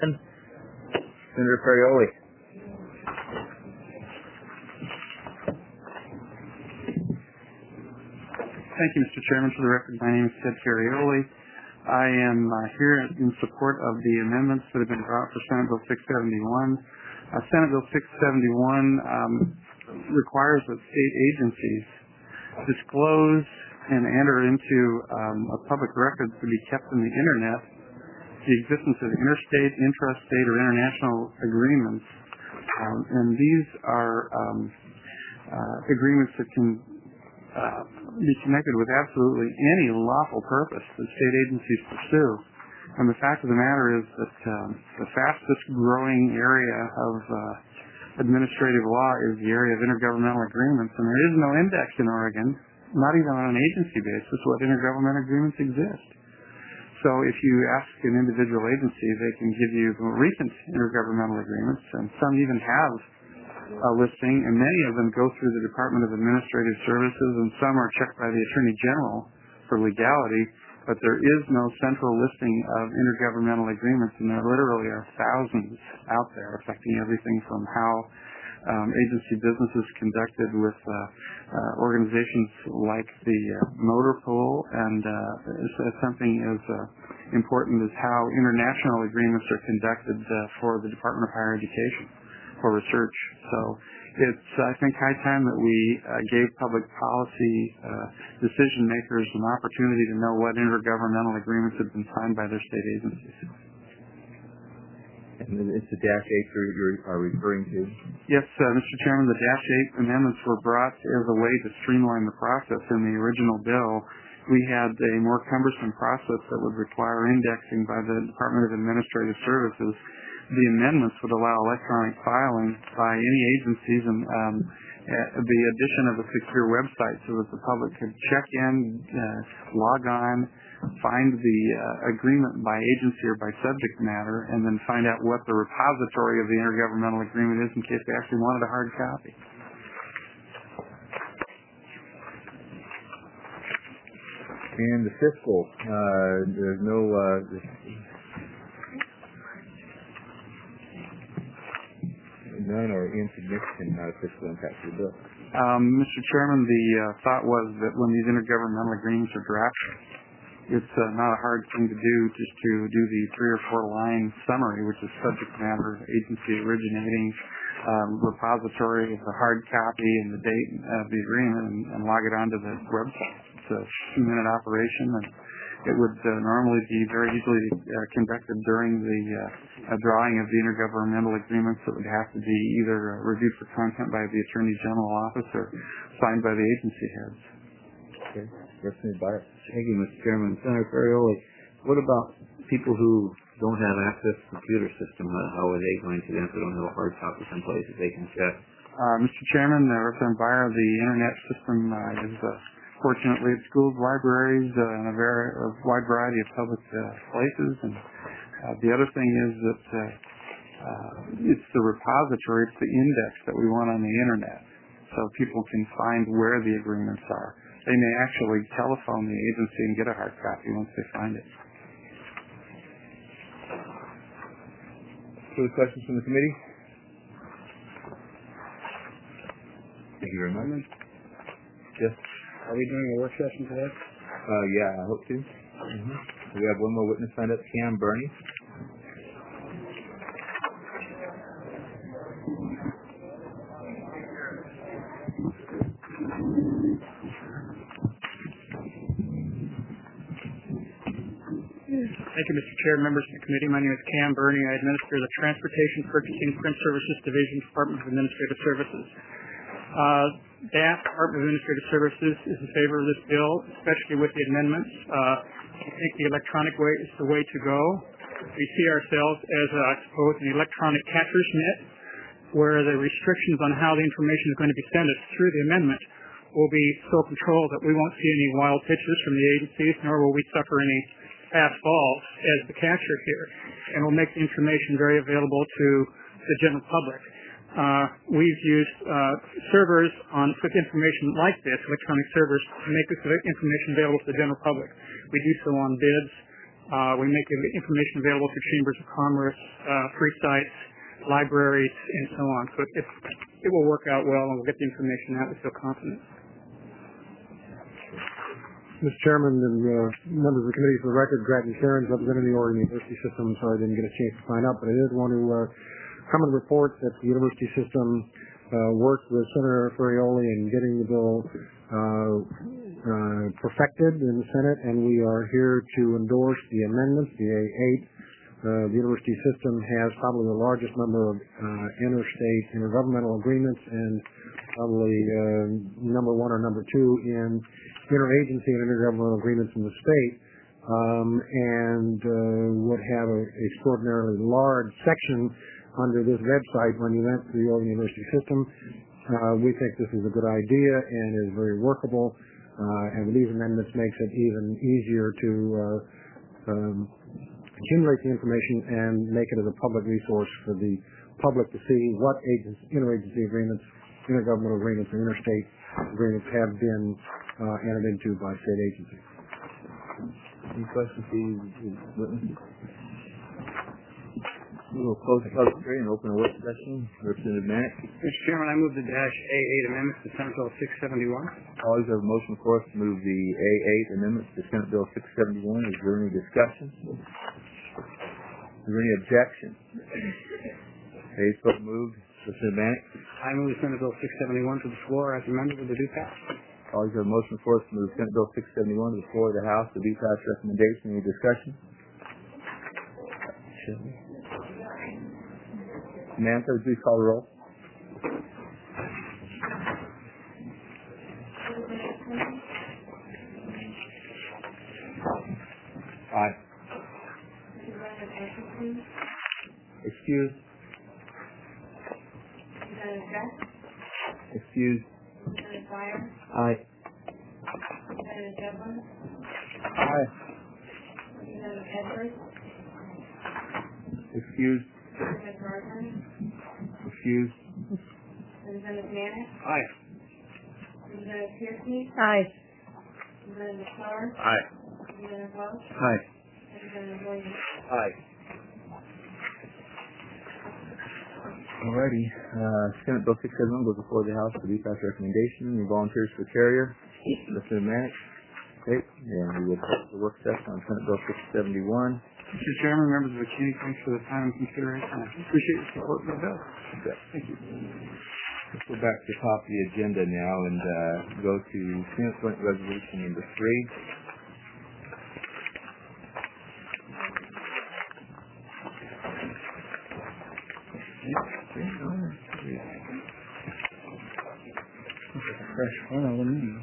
Senator Ferrioli. Thank you, Mr. Chairman. For the record, my name is Ted Ferrioli. I am here in support of the amendments that have been brought for Senate Bill 671. Senate Bill 671 requires that state agencies disclose and enter into a public record to be kept in the Internet the existence of interstate, intrastate, or international agreements. And these are agreements that can be connected with absolutely any lawful purpose that state agencies pursue. And the fact of the matter is that the fastest growing area of administrative law is the area of intergovernmental agreements, and there is no index in Oregon, not even on an agency basis, what intergovernmental agreements exist. So if you ask an individual agency, they can give you recent intergovernmental agreements, and some even have a listing, and many of them go through the Department of Administrative Services, and some are checked by the Attorney General for legality, but there is no central listing of intergovernmental agreements, and there literally are thousands out there affecting everything from how agency business is conducted with organizations like the motor pool, and something as important as how international agreements are conducted for the Department of Higher Education for research. So it's, I think, high time that we gave public policy decision makers an opportunity to know what intergovernmental agreements have been signed by their state agencies. And it's the Dash 8 you are referring to? Yes, Mr. Chairman, the Dash 8 amendments were brought as a way to streamline the process. In the original bill, we had a more cumbersome process that would require indexing by the Department of Administrative Services. The amendments would allow electronic filing by any agencies, and the addition of a secure website so that the public could check in, log on, find the agreement by agency or by subject matter, and then find out what the repository of the intergovernmental agreement is in case they actually wanted a hard copy. And the fiscal, there's no none or insignificant fiscal impact to the bill. Mr. Chairman, the thought was that when these intergovernmental agreements are drafted, it's not a hard thing to do just to do the 3 or 4 line summary, which is subject matter, agency originating, repository of the hard copy and the date of the agreement, and log it onto the website. It's a 2-minute operation, and it would normally be very easily conducted during the drawing of the intergovernmental agreements that would have to be either reviewed for content by the Attorney General office or signed by the agency heads. Okay. Representative Byers. Thank you, Mr. Chairman. Senator Ferrioli, what about people who don't have access to the computer system? How are they going to then if they don't have a hard copy someplace that they can check? Mr. Chairman, Representative Byers, the Internet system is fortunately at schools, libraries, and a wide variety of public places. And the other thing is that it's the repository, it's the index that we want on the Internet, so people can find where the agreements are. They may actually telephone the agency and get a hard copy once they find it. Further questions from the committee? Thank you very much. Yes. Are we doing a work session today? Yeah, I hope to. We have one more witness signed up, Cam Burney. Thank you, Mr. Chair, members of the committee. My name is Cam Burney. I administer the Transportation Purchasing Print Services Division, Department of Administrative Services. DAF, Department of Administrative Services, is in favor of this bill, especially with the amendments. I think the electronic way is the way to go. We see ourselves as, I suppose, an electronic catcher's mitt, where the restrictions on how the information is going to be sent us through the amendment will be so controlled that we won't see any wild pitches from the agencies, nor will we suffer any fast balls as the catcher here, and will make the information very available to the general public. We've used servers with information like this, electronic servers, to make this information available to the general public. We do so on bids, We make information available to chambers of commerce, free sites, libraries, and so on. So it will work out well, and we'll get the information out. We feel confident. Mr. Chairman and members of the committee, for the record, Grattan Cairns, representing the Oregon University System. Sorry I didn't get a chance to sign up, but I did want to come and report that the university system worked with Senator Ferrioli in getting the bill perfected in the Senate, and we are here to endorse the amendments, the A8. The university system has probably the largest number of interstate intergovernmental agreements and probably number one or number two in interagency and intergovernmental agreements in the state, and would have an extraordinarily large section under this website when you went to the Oregon University system. We think this is a good idea and is very workable, and with these amendments makes it even easier to accumulate the information and make it as a public resource for the public to see what interagency agreements, intergovernmental agreements, and interstate agreements have been entered into by state agencies. Any questions for the witnesses? We will close the public hearing and open a work session. Representative Manick. Mr. Chairman, I move the A8 amendments to Senate Bill 671. Always have a motion for us to move the A8 amendments to Senate Bill 671. Is there any discussion? Is there any objection? Okay, so moved. Representative Manick. I move Senate Bill 671 to the floor as amended with the due pass. Always have a motion for us to move Senate Bill 671 to the floor of the House. The due pass recommendation. Any discussion? Samantha, would you please call the roll? Aye. Excuse. Excuse. Aye. Aye. Excuse. Excuse. Representative Manick. Aye. Representative Pierce. Aye. Representative Flowers. Aye. Representative Welch. Aye. Representative Williams. Aye. Alrighty. Senate Bill 671 goes before the House for due pass recommendation. Any volunteers for carrier? Representative Manick. Okay. And we will close the work session on Senate Bill 671. Mr. Chairman, members of the committee, thanks for the time and consideration. I appreciate your support for the bill. Okay. Thank you. Let's go back to the top of the agenda now and go to Senate Joint Resolution number 3. Fresh one on me.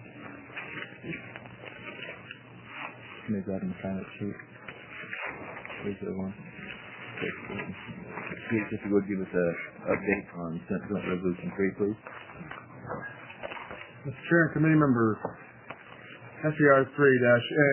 Maybe go ahead and sign it sheet. Here's the one. If you would give us an update on Senate Joint Resolution 3, please. Mr. Chair and committee members, SER 3-A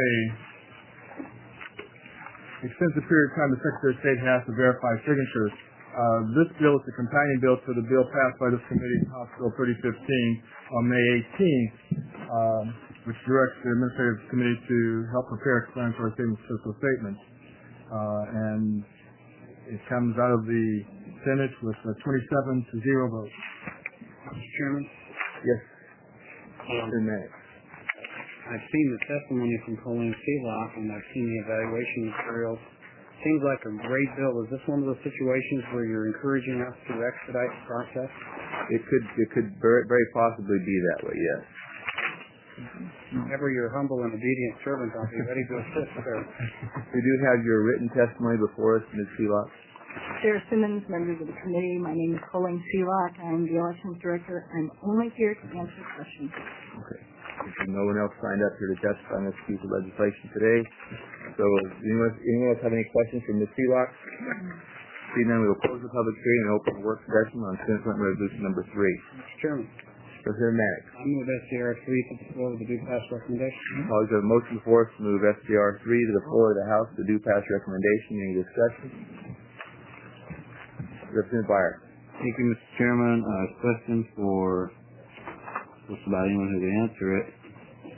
extends the period of time the Secretary of State has to verify signatures. This bill is the companion bill to the bill passed by this committee, House Bill 3015, on May 18th, which directs the Administrative Committee to help prepare explanatory statements, fiscal statements. And it comes out of the Senate with a 27-0 vote. Mr. Chairman? Yes. Mr. Manick. I've seen the testimony from Colleen Seelock, and I've seen the evaluation materials. Seems like a great bill. Is this one of those situations where you're encouraging us to expedite the process? It could very possibly be that way, yes. Whenever you're humble and obedient servant, I'll be ready to assist, sir. We do have your written testimony before us, Ms. Seelock. Chair Simmons, members of the committee, my name is Colleen Seelock. I'm the elections director. I'm only here to answer questions. Okay. No one else signed up here to testify on this piece of legislation today. So, anyone else have any questions for Ms. Seelock? Seeing none, we will close the public hearing and open the work session on Senate Joint Resolution number 3. Mr. Chairman. President Manick. I move SCR 3 to the floor with the due pass recommendation. Always have a motion before us to move SCR 3 to the floor of the House with the due pass recommendation. Any discussion? Representative Byer. Thank you, Mr. Chairman. Question for just about anyone who can answer it.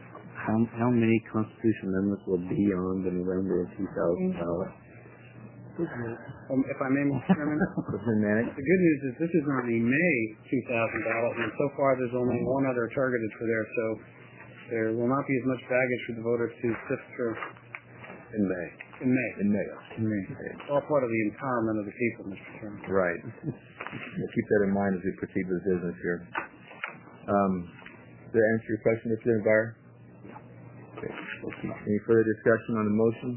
How many constitutional amendments will be on the November of 2000 ballot? If I may, Mr. Chairman, the good news is this is on the May 2000 ballot, and so far there's only one other targeted for there, so there will not be as much baggage for the voters to sift through. In May. It's all part of the empowerment of the people, Mr. Chairman. Right. We'll keep that in mind as we proceed with business here. Does that answer your question, Mr. Envire? Okay. Any further discussion on the motion?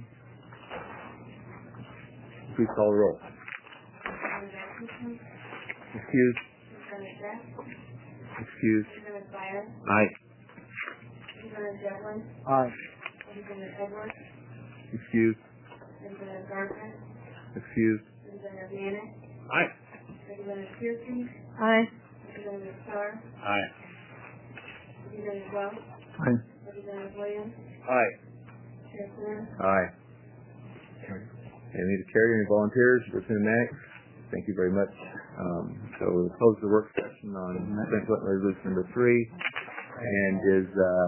Please call the roll. Excuse. Excuse. Aye. Aye. Excuse. Excuse. Aye. Aye. Aye. Aye. Aye. Aye. Any to carry any volunteers? Representative Mannix? Thank you very much. So we'll close the work session on Central Resolution number 3 and is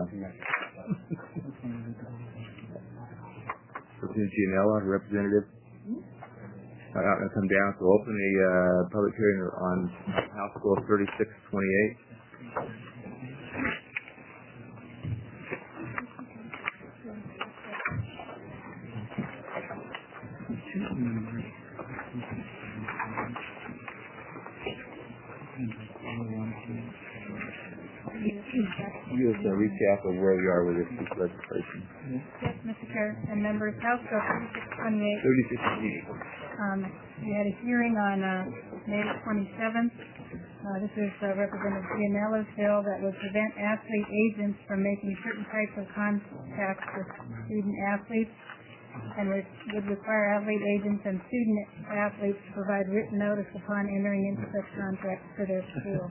Representative Gianella, representative. Come down to open a public hearing on House Bill 3628. Give us a recap of where we are with this piece of legislation. Yes, Mr. Chair and members, House Bill 3628. We had a hearing on May 27th. This is Representative Gianella's bill that would prevent athlete agents from making certain types of contacts with student athletes and would require athlete agents and student athletes to provide written notice upon entering into such contracts for their school.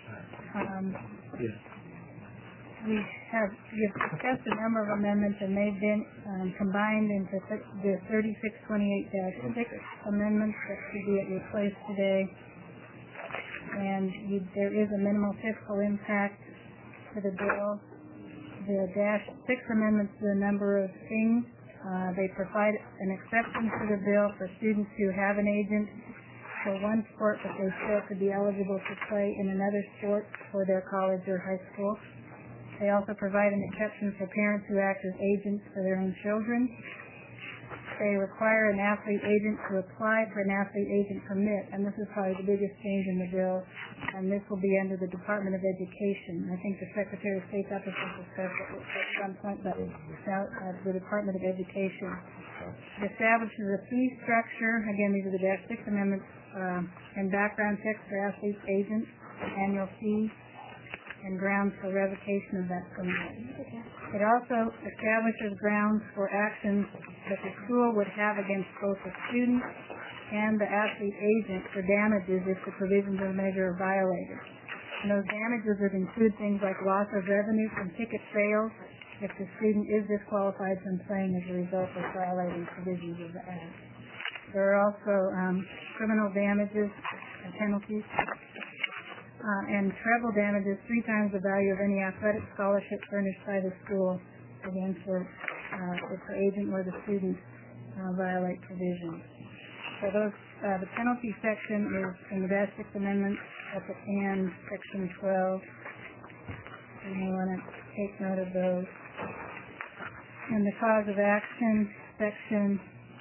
We have discussed a number of amendments, and they've been combined into the 3628-6 amendments that should be at your place today. And there is a minimal fiscal impact to the bill. The -6 amendments do a number of things. They provide an exception to the bill for students who have an agent for one sport, but they still could be eligible to play in another sport for their college or high school. They also provide an exception for parents who act as agents for their own children. They require an athlete agent to apply for an athlete agent permit, and this is probably the biggest change in the bill, and this will be under the Department of Education. I think the Secretary of State's office will discuss it at some point, but it's out at the Department of Education. It establishes a fee structure. Again, these are the -6 amendments, and background checks for athlete agents, annual fee, and grounds for revocation of that permit. It also establishes grounds for actions that the school would have against both the student and the athlete agent for damages if the provisions of the measure are violated. And those damages would include things like loss of revenue from ticket sales if the student is disqualified from playing as a result of violating provisions of the act. There are also criminal damages and penalties. And treble damages 3 times the value of any athletic scholarship furnished by the school, again for if the agent or the student violate provisions. So those the penalty section is in the -6 amendment at the end, section 12. And you want to take note of those. And the cause of action section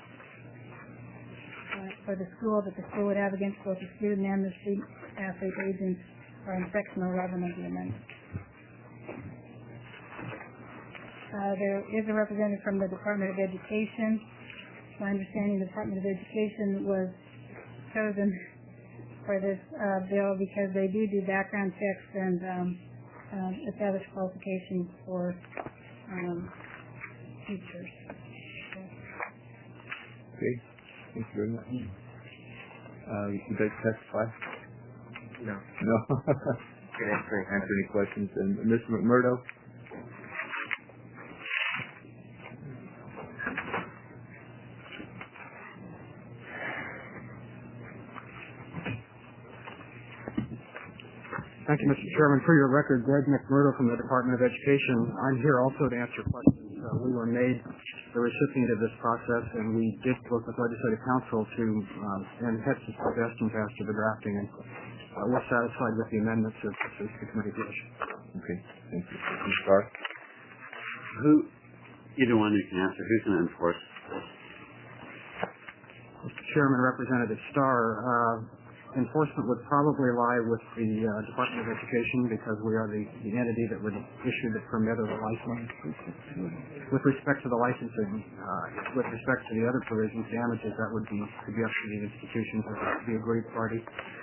for the school that the school would have against both the student and the student athlete agents are in section 11 of the amendment. There is a representative from the Department of Education. My understanding the Department of Education was chosen for this bill because they do background checks and establish qualifications for teachers. Okay. Thank you very much. Would you like to testify? No. No? Can answer any questions. And Mr. McMurdo? Thank you, Mr. Chairman. For your record, Greg McMurdo from the Department of Education. I'm here also to answer questions. We were made the recipient of this process, and we did work with Legislative Council to and had some suggestions as to the drafting, and we're satisfied with the amendments as the committee wish. Okay, thank you. Mr. Starr? Either one you can answer. Who's going to enforce this? Mr. Chairman, Representative Starr, enforcement would probably lie with the Department of Education because we are the entity that would issue the permit or the license. With respect to the licensing, with respect to the other provisions, damages, that would be up to the institutions or the aggrieved party.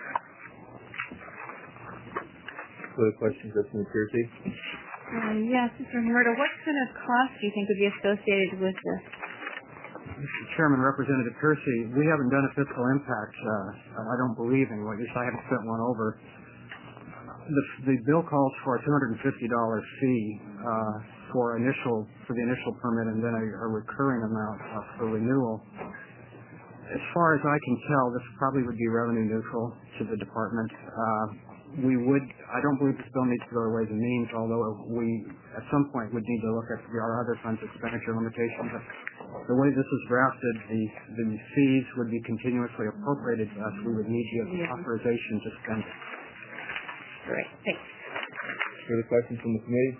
Further questions, Mr. Piercy? Yes, Mr. Murdo, what kind of cost do you think would be associated with this? Mr. Chairman, Representative Piercy, we haven't done a fiscal impact, I don't believe, in at least I haven't sent one over. The bill calls for a $250 fee for the initial permit and then a recurring amount for renewal. As far as I can tell, this probably would be revenue neutral to the department. I don't believe this bill needs to go to Ways and Means, although we at some point would need to look at our other funds expenditure limitations. The way this is drafted, the fees would be continuously appropriated to us. We would need to give authorization to spend. Great, thanks. Further questions from the committee?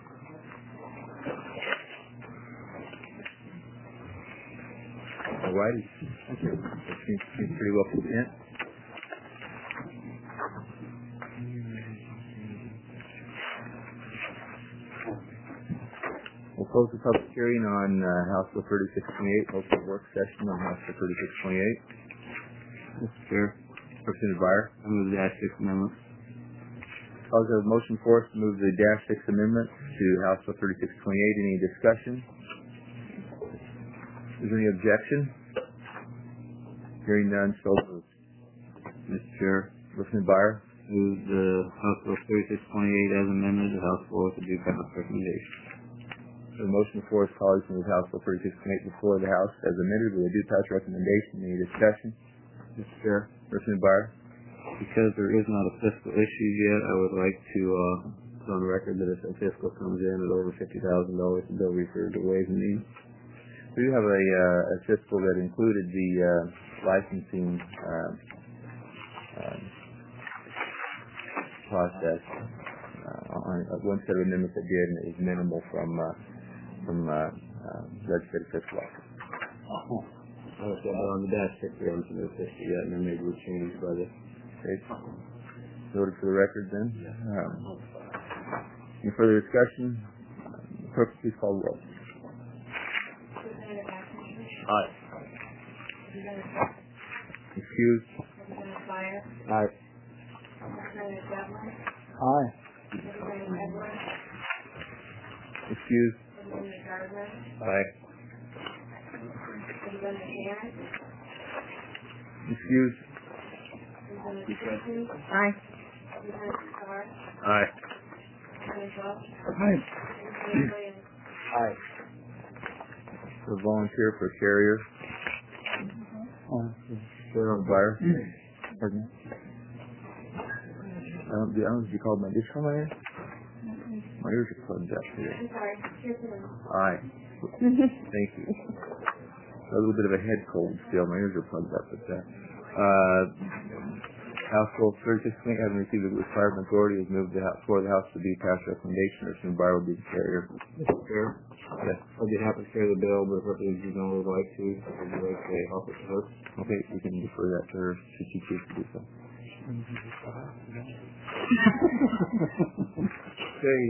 All righty. Thank you. That seems pretty well content. We'll close the public hearing on House Bill 3628, open work session on House Bill 3628. Mr. Chair. Representative Byer. I move the Dash 6 amendment. Cause of motion for us to move the Dash 6 amendment to House Bill 3628. Any discussion? Is there any objection? Hearing none, so moved. Mr. Chair. Representative Byer. Move the House Bill 3628 as amended. The House floor to do pass recommendation. The motion before us calls from the House Bill 3628 before the House as amended with a due pass recommendation. Any discussion? Mr. Chair. Representative Byer. Because there is not a fiscal issue yet, I would like to put on record that if a fiscal comes in at over $50,000, the bill referred to Ways and Means. We do have a fiscal that included the licensing process on one set of amendments that did, and it was minimal from legislative fiscal office. I was on the Dash 6 we haven't submitted 50 yet, and then maybe we'll change by the... Okay. Noted for the record then. Yeah. Any further discussion? Clerk, please call the roll. Aye. Excused? Representative Byer. Aye. Representative Devlin. Aye. Representative Edwards. Excused? Representative Gardner. Aye. Representative Aaron. Excused? Representative Christian. Aye. Representative Starr. Aye. Representative Welch. Aye. Representative Williams. Aye. A volunteer for carrier. Representative Byer. Pardon me? I don't know if you called did you call my ears? My ears are plugged up here. I'm sorry. Here's the one. Aye. Thank you. A little bit of a head cold still. My ears are plugged up with that. House Bill 3628, having received the required majority, has moved the floor of the House to be passed recommendation. Representative Byer will be the carrier. Mr. Chair. Yes. I'd be happy to carry the bill, but if Representative Guzman would like to, I would like to offer it to her. Okay, we can defer that to her should she choose to do so. Okay.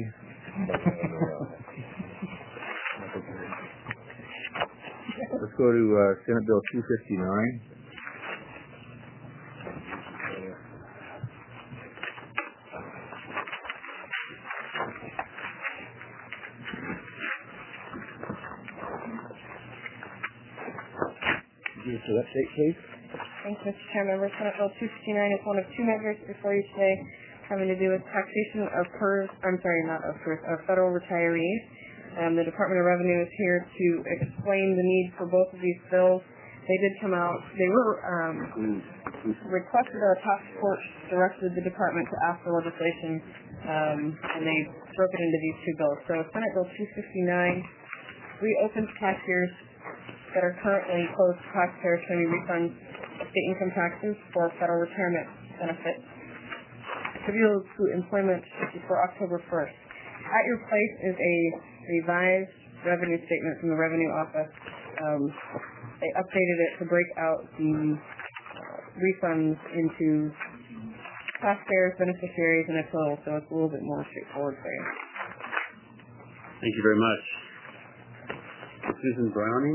Let's go to Senate Bill 259. Give us an update, please. Thanks, Mr. Chairman. Senate Bill 259 is one of two measures before you today having to do with taxation of federal retirees. The Department of Revenue is here to explain the need for both of these bills. They did come out. They were requested our task force directed the department to ask for legislation, and they broke it into these two bills. So Senate Bill 259 reopens tax years that are currently closed to taxpayers claiming refunds of state income taxes for federal retirement benefits attributable to employment before October 1st. At your place is a revised revenue statement from the Revenue Office. They updated it to break out the refunds into taxpayers, beneficiaries, and a total, so it's a little bit more straightforward for you. Thank you very much. Susan Browning.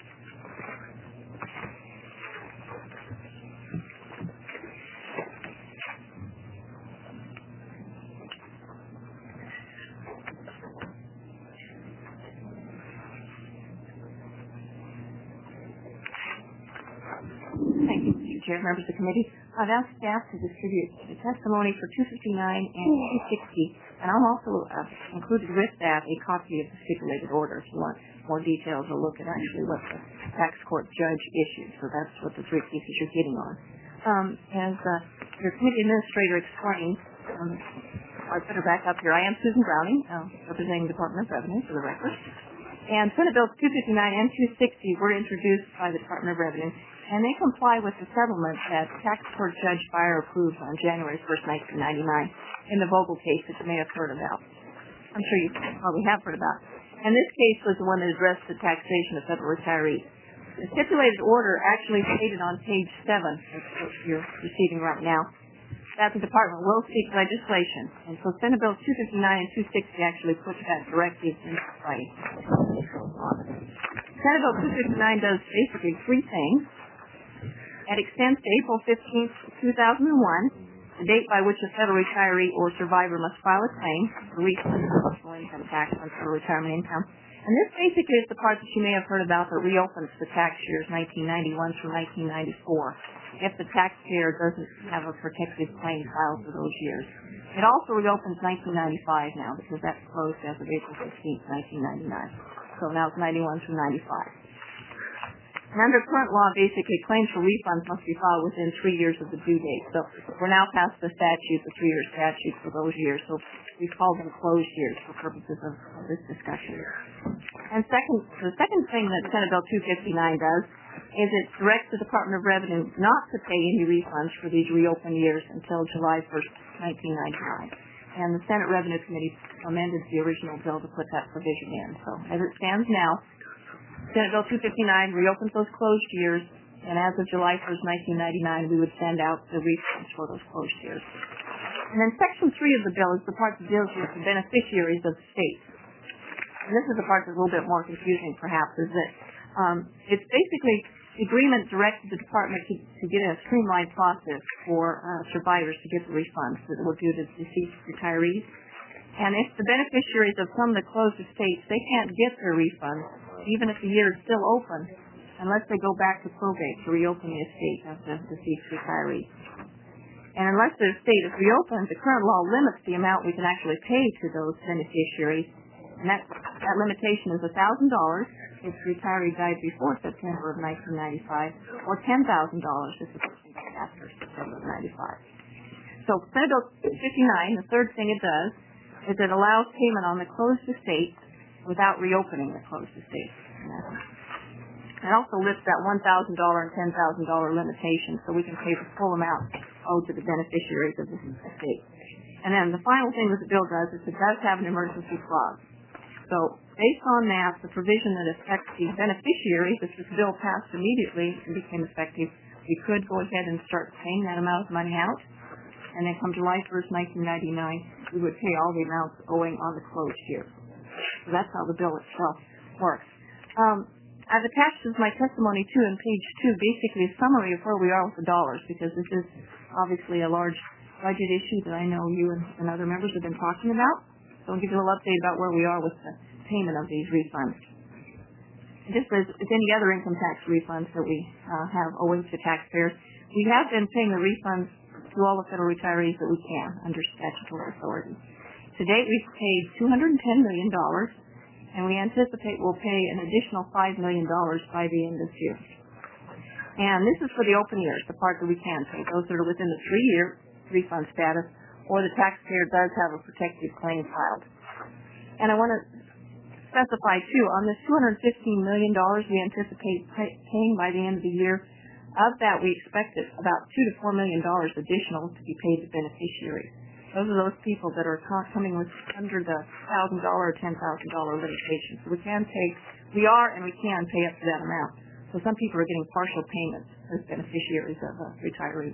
Thank you, Mr. Chair, members of the committee. I've asked staff to distribute the testimony for 259 and 260, and I'll also included with that a copy of the stipulated order if you want more details or look at actually what the tax court judge issued. So that's what the three pieces you're getting on. As your committee administrator explained, I better back up here. I am Susan Browning, representing the Department of Revenue for the record. And Senate Bills 259 and 260 were introduced by the Department of Revenue, and they comply with the settlement that tax court Judge Beyer approved on January 1st, 1999 in the Vogel case that you may have heard about. I'm sure you probably have heard about. And this case was the one that addressed the taxation of federal retirees. The stipulated order actually stated on page 7, that's what you're receiving right now, that the department will seek legislation. And so Senate Bill 259 and 260 actually puts that directive into play. Senate Bill 259 does basically three things. It extends to April 15th, 2001, the date by which a federal retiree or survivor must file a claim for refund of personal income tax on federal retirement income. And this basically is the part that you may have heard about that reopens the tax years 1991 through 1994 if the taxpayer doesn't have a protected claim filed for those years. It also reopens 1995 now because that's closed as of April 15th, 1999. So now it's 91 through 95. And under current law, basically, claims for refunds must be filed within 3 years of the due date. So we're now past the statute, the 3-year statute for those years. So we call them closed years for purposes of this discussion. And the second thing that Senate Bill 259 does is it directs the Department of Revenue not to pay any refunds for these reopened years until July 1st, 1999. And the Senate Revenue Committee amended the original bill to put that provision in. So as it stands now, Senate Bill 259 reopens those closed years, and as of July 1st, 1999, we would send out the refunds for those closed years. And then Section 3 of the bill is the part that deals with the beneficiaries of the state. And this is the part that's a little bit more confusing, perhaps, is that it's basically the agreement directed the department to get a streamlined process for survivors to get the refunds that were due to deceased retirees. And if the beneficiaries of some of the closed estates, they can't get their refunds, even if the year is still open, unless they go back to probate to reopen the estate of the deceased retiree. And unless the estate is reopened, the current law limits the amount we can actually pay to those beneficiaries, and that limitation is $1,000 if the retiree died before September of 1995, or $10,000 if the person died after September of 1995. So Senate Bill 59, the third thing it does is it allows payment on the closed estate without reopening the closed estate. It also lists that $1,000 and $10,000 limitation so we can pay the full amount owed to the beneficiaries of this estate. And then the final thing that the bill does is it does have an emergency clause. So based on that, the provision that affects the beneficiaries, if this bill passed immediately and became effective, we could go ahead and start paying that amount of money out. And then come July 1st, 1999, we would pay all the amounts owing on the closed year. So that's how the bill itself works. I've attached as my testimony, too, in page 2, basically a summary of where we are with the dollars, because this is obviously a large budget issue that I know you and other members have been talking about. So I'll give you a little update about where we are with the payment of these refunds. Just as any other income tax refunds that we have owing to taxpayers, we have been paying the refunds to all the federal retirees that we can under statutory authority. To date, we've paid $210 million, and we anticipate we'll pay an additional $5 million by the end of this year. And this is for the open years, the part that we can pay, those that are within the 3-year refund status, or the taxpayer does have a protected claim filed. And I want to specify, too, on this $215 million we anticipate paying by the end of the year, of that we expected about $2 to $4 million additional to be paid to beneficiaries. Those are those people that are coming with under the $1,000 or $10,000 limitation. So we are and we can pay up to that amount. So some people are getting partial payments as beneficiaries of a retiree.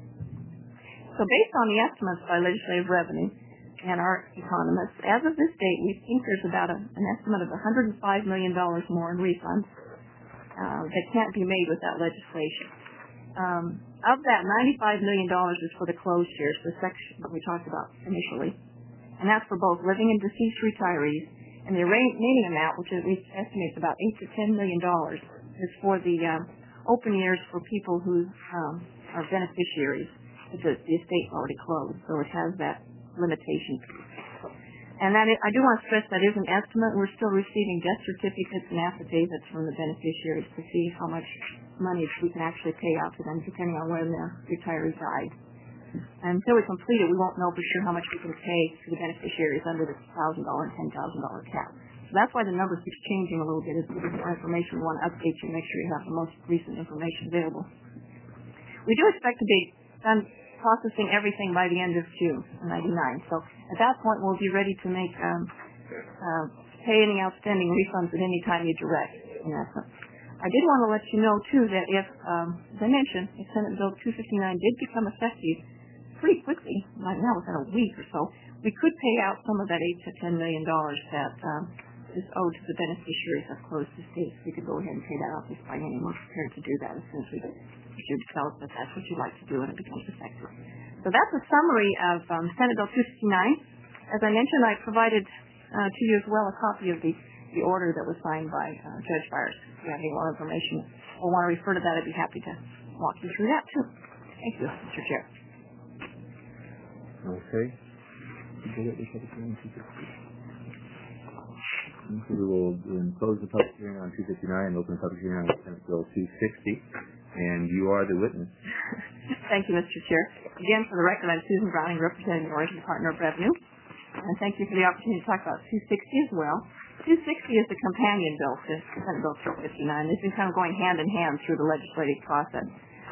So based on the estimates by Legislative Revenue and our economists, as of this date, we think there's about an estimate of $105 million more in refunds that can't be made without legislation. Of that, $95 million is for the closed years, the section that we talked about initially. And that's for both living and deceased retirees. And the remaining amount, which we estimate is about $8 to $10 million, is for the open years for people who are beneficiaries. The estate's already closed, so it has that limitation. And I do want to stress that is an estimate. We're still receiving death certificates and affidavits from the beneficiaries to see how much money we can actually pay out to them, depending on when their retiree died. And until we complete it, we won't know for sure how much we can pay to the beneficiaries under the $1,000 and $10,000 cap. So that's why the number keeps changing a little bit. As we get more information, we want to update you and make sure you have the most recent information available. We do expect to be done processing everything by the end of June of 99. So at that point, we'll be ready to make pay any outstanding refunds at any time you direct, in essence. I did want to let you know, too, that if, as I mentioned, if Senate Bill 259 did become effective pretty quickly, right now within a week or so, we could pay out some of that $8 to $10 million that is owed to the beneficiaries of closed estates. We could go ahead and pay that off just by name. We're prepared to do that as soon as we tell us that that's what you'd like to do and it becomes effective. So that's a summary of Senate Bill 259. As I mentioned, I provided to you as well a copy of the order that was signed by Judge Byers. If you have any more information or want to refer to that, I'd be happy to walk you through that too. Thank you, Mr. Chair. Okay. We will close the public hearing on 259 and open the public hearing on Senate Bill 260. And you are the witness. Thank you, Mr. Chair. Again, for the record, I'm Susan Browning, representing the Oregon Department of Revenue. And thank you for the opportunity to talk about 260 as well. 260 is the companion bill to Senate Bill 259. They've been kind of going hand in hand through the legislative process.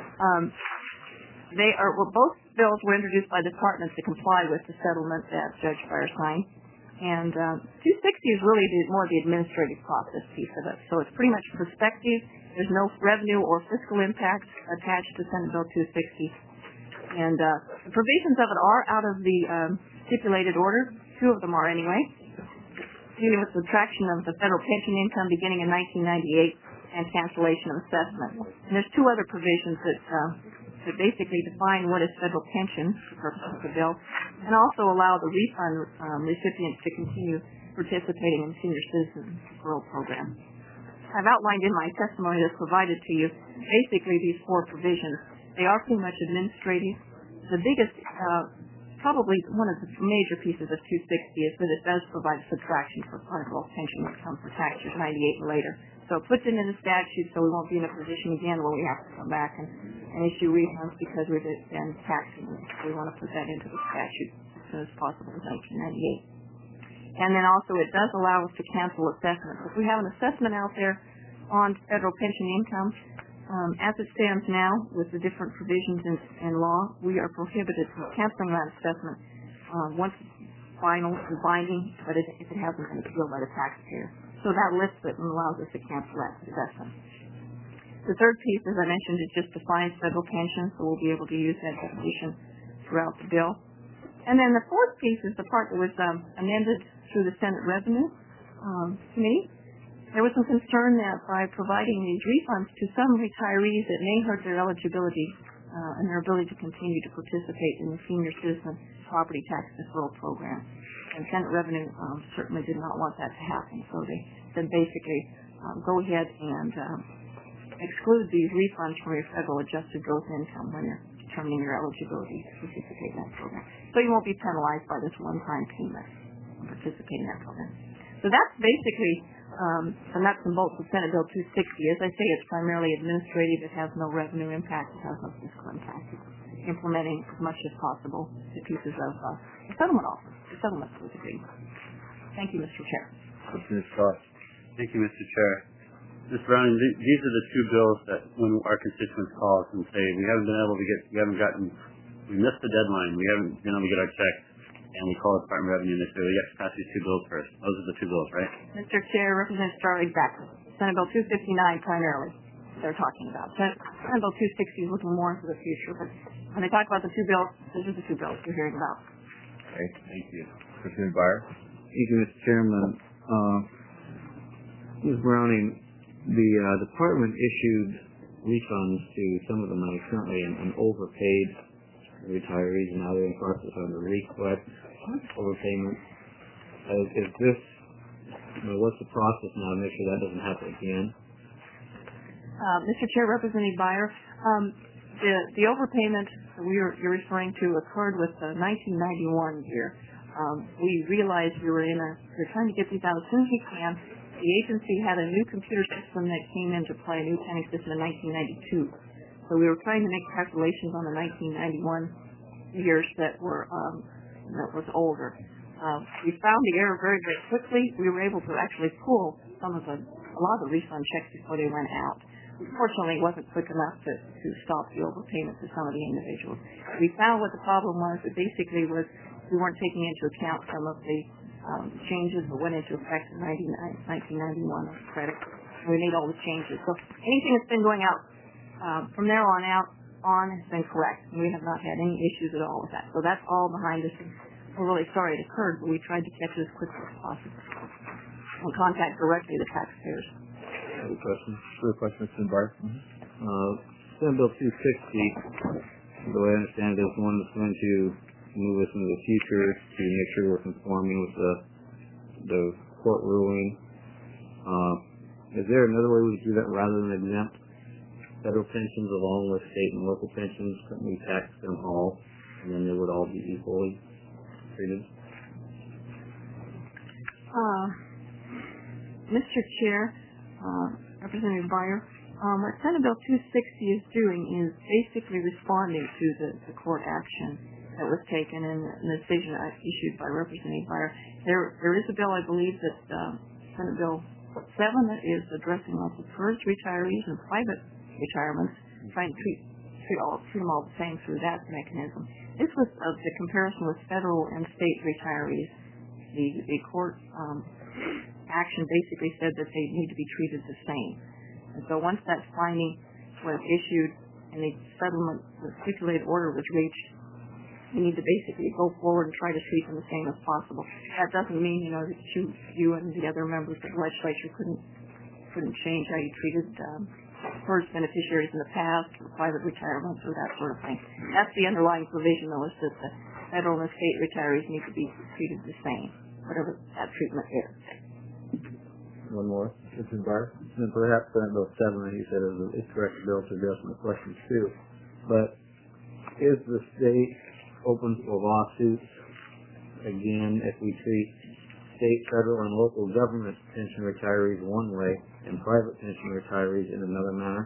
Both bills were introduced by the department to comply with the settlement that Judge Byers signed. And 260 is really more the administrative process piece of it. So it's pretty much prospective. There's no revenue or fiscal impact attached to Senate Bill 260. And the provisions of it are out of the stipulated order. 2 of them are anyway. Dealing with subtraction of the federal pension income beginning in 1998 and cancellation of assessment. And there's 2 other provisions that basically define what is federal pension for purposes of the bill and also allow the refund recipients to continue participating in the Senior Citizen Referral Program. I've outlined in my testimony that's provided to you basically these 4 provisions. They are pretty much administrative. The biggest, probably one of the major pieces of 260 is that it does provide subtraction for federal pension income for tax years 98 and later. So it puts it in the statute so we won't be in a position again where we have to come back and issue refunds because we've been taxing them. So we want to put that into the statute as soon as possible in 1998. And then also it does allow us to cancel assessments. If we have an assessment out there on federal pension income, as it stands now with the different provisions in law, we are prohibited from canceling that assessment once it's final and binding, but if it hasn't been appealed by the taxpayer. So that lists it and allows us to cancel that assessment. The third piece, as I mentioned, is just defines federal pension, so we'll be able to use that definition throughout the bill. And then the fourth piece is the part that was amended through the Senate Revenue Committee. There was some concern that by providing these refunds to some retirees, it may hurt their eligibility and their ability to continue to participate in the Senior Citizen Property Tax Deferral Program. And Senate Revenue certainly did not want that to happen, so they said basically go ahead and exclude these refunds from your federal adjusted gross income when you're determining your eligibility to participate in that program. So you won't be penalized by this one-time payment and participate in that program. So that's basically the nuts and bolts of Senate Bill 260. As I say, it's primarily administrative. It has no revenue impact. It has no fiscal impact. It's implementing as much as possible the pieces of the settlement offer, the settlement was agreed. Thank you, Mr. Chair. Ms. Scott. Thank you, Mr. Chair. Mr. Browning, these are the two bills that when our constituents call us and say we missed the deadline, we haven't been able to get our checks, and we call the Department of Revenue and they say, well, you have to pass these two bills first. Those are the two bills, right? Mr. Chair, Representative Starr, exactly. Senate Bill 259 primarily they're talking about. Senate Bill 260 is looking more into the future, but when they talk about the two bills, those are the two bills we're hearing about. Okay, thank you. Representative Byer. Thank you, Mr. Chairman. Ms. Browning, the department issued refunds to some of the money currently and overpaid retirees, and now they're in process on the request overpayment. Is this, what's the process now to make sure that doesn't happen again? Mr. Chair, Representative Byer, the overpayment you're referring to occurred with the 1991 year. We realized we were trying to get these out as soon as we can. The agency had a new computer system that came into play, a new accounting system in 1992. So we were trying to make calculations on the 1991 years that was older. We found the error very, very quickly. We were able to actually pull a lot of the refund checks before they went out. Unfortunately, it wasn't quick enough to stop the overpayment to some of the individuals. We found what the problem was. It basically was we weren't taking into account some of the changes that went into effect in 1991 on credit. We made all the changes. So anything that's been going out from there on out has been correct. We have not had any issues at all with that. So that's all behind us. We're really sorry it occurred, but we tried to catch it as quickly as possible and contact directly the taxpayers. Any questions? Further questions, Mr. Byer? Senate Bill 260, the way I understand it, is one that's going to move us into the future to make sure we're conforming with the court ruling. Is there another way we could do that rather than exempt federal pensions along with state and local pensions? Couldn't we tax them all, and then they would all be equally treated? Mr. Chair, Representative Byer, what Senate Bill 260 is doing is basically responding to the court action that was taken in the decision issued by Representative Byer. There is a bill, I believe, that Senate Bill 7 that is addressing also PERS retirees and private retirements, trying to treat them all the same through that mechanism. This was the comparison with federal and state retirees. The court action basically said that they need to be treated the same. And so once that finding was issued and the settlement, the stipulated order was reached, we need to basically go forward and try to treat them the same as possible. That doesn't mean, that you and the other members of the legislature couldn't change how you treated PERS beneficiaries in the past, or private retirements, or that sort of thing. That's the underlying provision, though, is that the federal and state retirees need to be treated the same, whatever that treatment is. One more. Mr. Byer? And perhaps Senate Bill 7, that you said is correct bill to address my questions too. But is the state open for lawsuits again if we treat state, federal, and local government pension retirees one way and private pension retirees in another manner?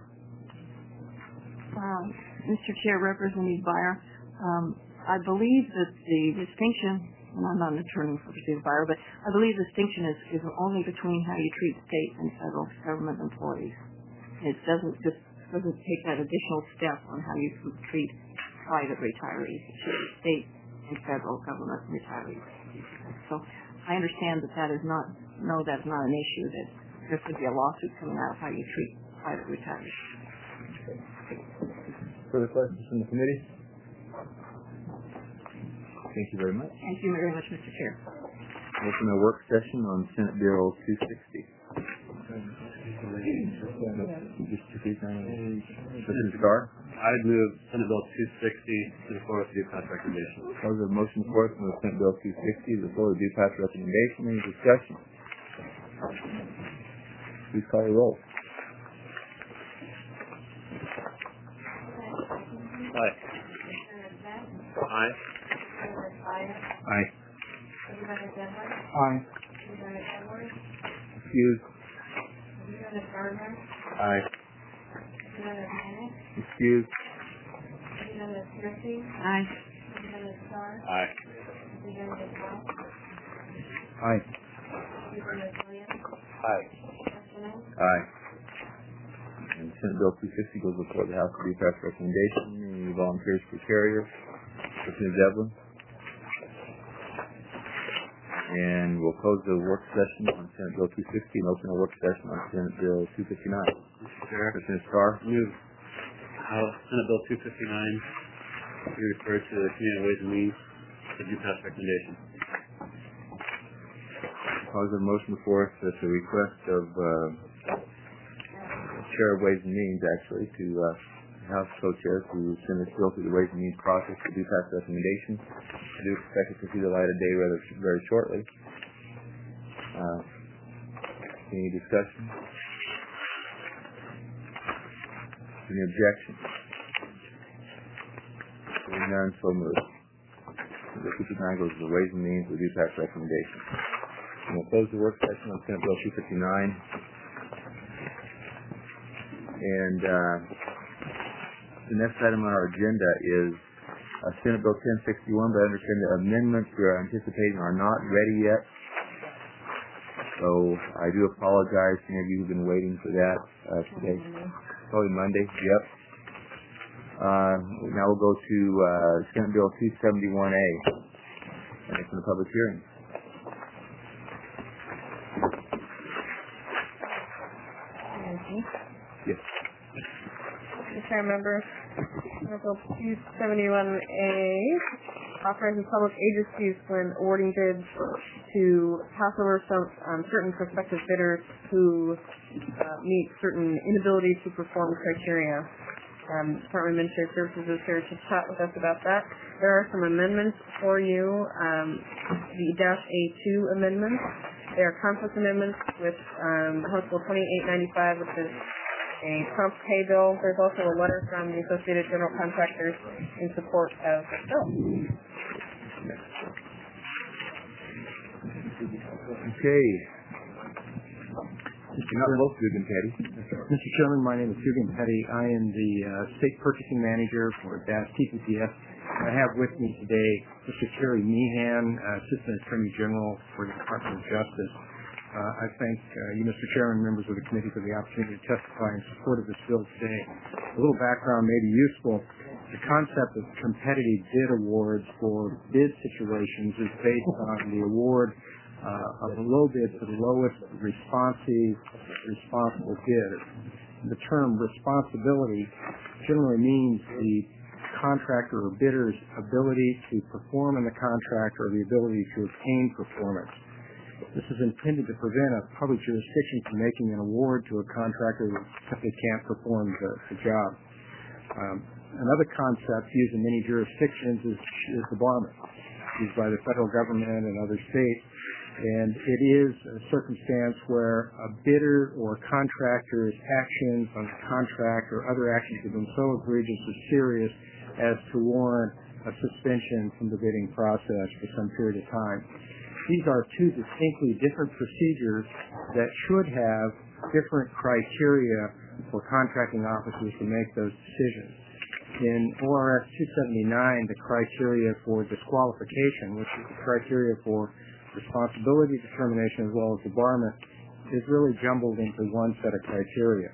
Mr. Chair, Representative Byer, I believe that the distinction, and I'm not an attorney for Representative Byer, but I believe the distinction is only between how you treat state and federal government employees. It doesn't take that additional step on how you treat private retirees, state and federal government retirees. So I understand that is not an issue, that there could be a lawsuit coming out of how you treat private retirees. Further questions from the committee? Thank you very much. Thank you very much, Mr. Chair. Open a work session on Senate Bill 260. Mr. Cigar? I'd move Senate Bill 260 to the floor with due pass recommendation. There's a motion for us on the Senate Bill 260 to the floor with due pass recommendation. Any discussion? Please call your roll. Aye. Aye. Aye. Aye. Excuse. Representative Gardner, Aye. Representative Manning, Excuse. Representative Piercy, Aye. Representative Starr, Aye. Representative Howe, Aye. Representative Williams, Aye. President, Aye. And Senate Bill 260 goes before the House to be passed recommendation. Any volunteers for carrier? Representative Devlin. And we'll close the work session on Senate Bill 260 and open a work session on Senate Bill 259. Mr. Chair, Representative Starr. move Senate Bill 259 be referred to the Committee on Ways and Means for due pass recommendation. Cause a motion before us at the request of Chair of Ways and Means, actually, to House co-chairs to send this bill through the Ways and Means process to do pass recommendation. I do expect it to see the light of day very shortly. Any discussion? Any objections? Hearing none, so moved. The 259 goes to the Ways and Means with due pass recommendation. And we'll close the work session on Senate Bill 259. And the next item on our agenda is Senate Bill 1061, but I understand the amendments we are anticipating are not ready yet. So I do apologize to any of you who've been waiting for that today. Probably Monday, yep. Now we'll go to Senate Bill 271A, and it's in the public hearing. Yes. Mr. Member, Bill 271A authorizes public agencies when awarding bids to pass over certain prospective bidders who meet certain inabilities to perform criteria. Department of Administrative Services is here to chat with us about that. There are some amendments for you, the -A2 amendments. They are conflict amendments with House Bill 2895, which is a prompt pay bill. There's also a letter from the Associated General Contractors in support of the bill. Okay. Mr. Chairman, my name is Dugan Petty. I am the State Purchasing Manager for DAS TPPS. I have with me today Mr. Terry Meehan, Assistant Attorney General for the Department of Justice. I thank you, Mr. Chairman, members of the committee, for the opportunity to testify in support of this bill today. A little background may be useful. The concept of competitive bid awards for bid situations is based on the award of a low bid for the lowest responsible bidder. The term responsibility generally means the contractor or bidder's ability to perform in the contract or the ability to obtain performance. This is intended to prevent a public jurisdiction from making an award to a contractor that simply can't perform the job. Another concept used in many jurisdictions is debarment, used by the federal government and other states. And it is a circumstance where a bidder or contractor's actions on the contract or other actions have been so egregious or serious as to warrant a suspension from the bidding process for some period of time. These are two distinctly different procedures that should have different criteria for contracting officers to make those decisions. In ORS 279, the criteria for disqualification, which is the criteria for responsibility determination as well as debarment, is really jumbled into one set of criteria.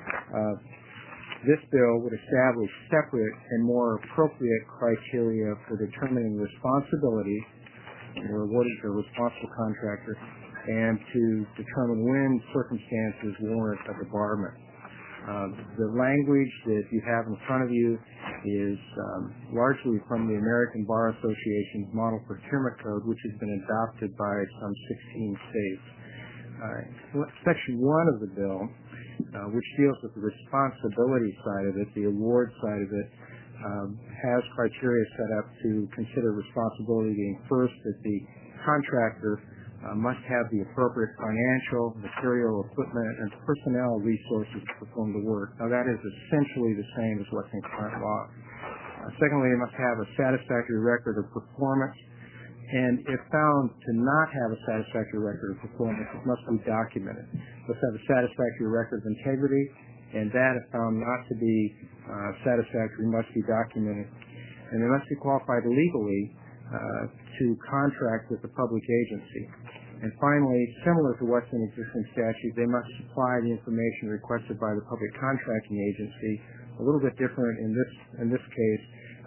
This bill would establish separate and more appropriate criteria for determining responsibility or awarding to a responsible contractor and to determine when circumstances warrant a debarment. The language that you have in front of you is largely from the American Bar Association's Model Procurement Code, which has been adopted by some 16 states. Section 1 of the bill, which deals with the responsibility side of it, the award side of it, has criteria set up to consider responsibility being first that the contractor must have the appropriate financial, material, equipment, and personnel resources to perform the work. Now, that is essentially the same as what's in current law. Secondly, it must have a satisfactory record of performance, And if found to not have a satisfactory record of performance, it must be documented. It must have a satisfactory record of integrity, and that, if found not to be satisfactory, must be documented. And they must be qualified legally to contract with the public agency. And finally, similar to what's in existing statute, they must supply the information requested by the public contracting agency. A little bit different in this case.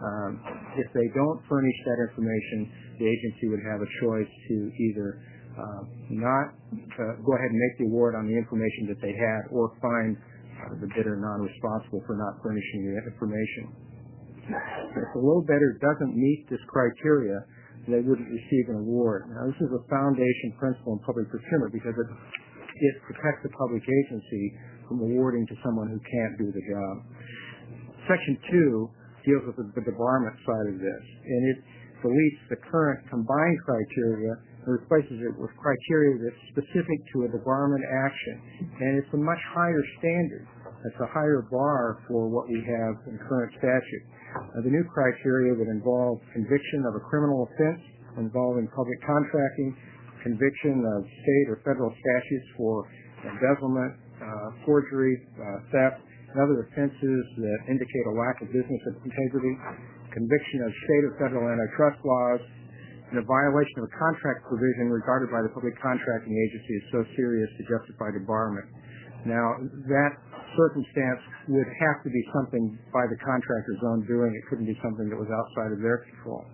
If they don't furnish that information, the agency would have a choice to either not go ahead and make the award on the information that they had, or find the bidder non-responsible for not furnishing the information. If the low bidder doesn't meet this criteria, they wouldn't receive an award. Now, this is a foundation principle in public procurement because it protects the public agency from awarding to someone who can't do the job. Section 2 deals with the debarment side of this, and it deletes the current combined criteria and replaces it with criteria that's specific to a debarment action. And it's a much higher standard. It's a higher bar for what we have in current statute. The new criteria would involve conviction of a criminal offense involving public contracting, conviction of state or federal statutes for embezzlement, forgery, theft, and other offenses that indicate a lack of business integrity, conviction of state or federal antitrust laws, and a violation of a contract provision regarded by the public contracting agency as so serious to justify debarment. Now, that circumstance would have to be something by the contractor's own doing. It couldn't be something that was outside of their control.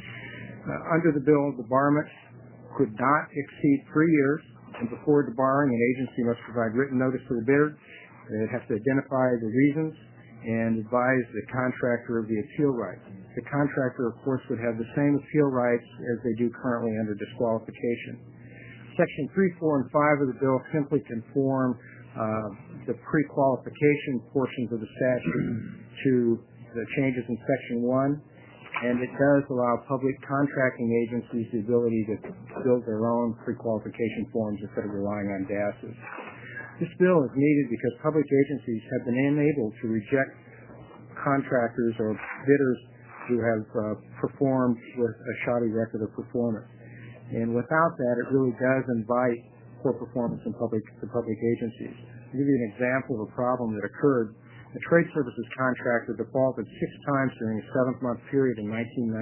Under the bill, debarment could not exceed 3 years, and before debarring, an agency must provide written notice to the bidder. It has to identify the reasons and advise the contractor of the appeal rights. The contractor, of course, would have the same appeal rights as they do currently under disqualification. Section 3, 4, and 5 of the bill simply conform the pre-qualification portions of the statute to the changes in Section 1, and it does allow public contracting agencies the ability to build their own pre-qualification forms instead of relying on DASs. This bill is needed because public agencies have been unable to reject contractors or bidders who have performed with a shoddy record of performance. And without that, it really does invite poor performance in the public agencies. I'll give you an example of a problem that occurred. A trade services contractor defaulted 6 times during a 7-month period in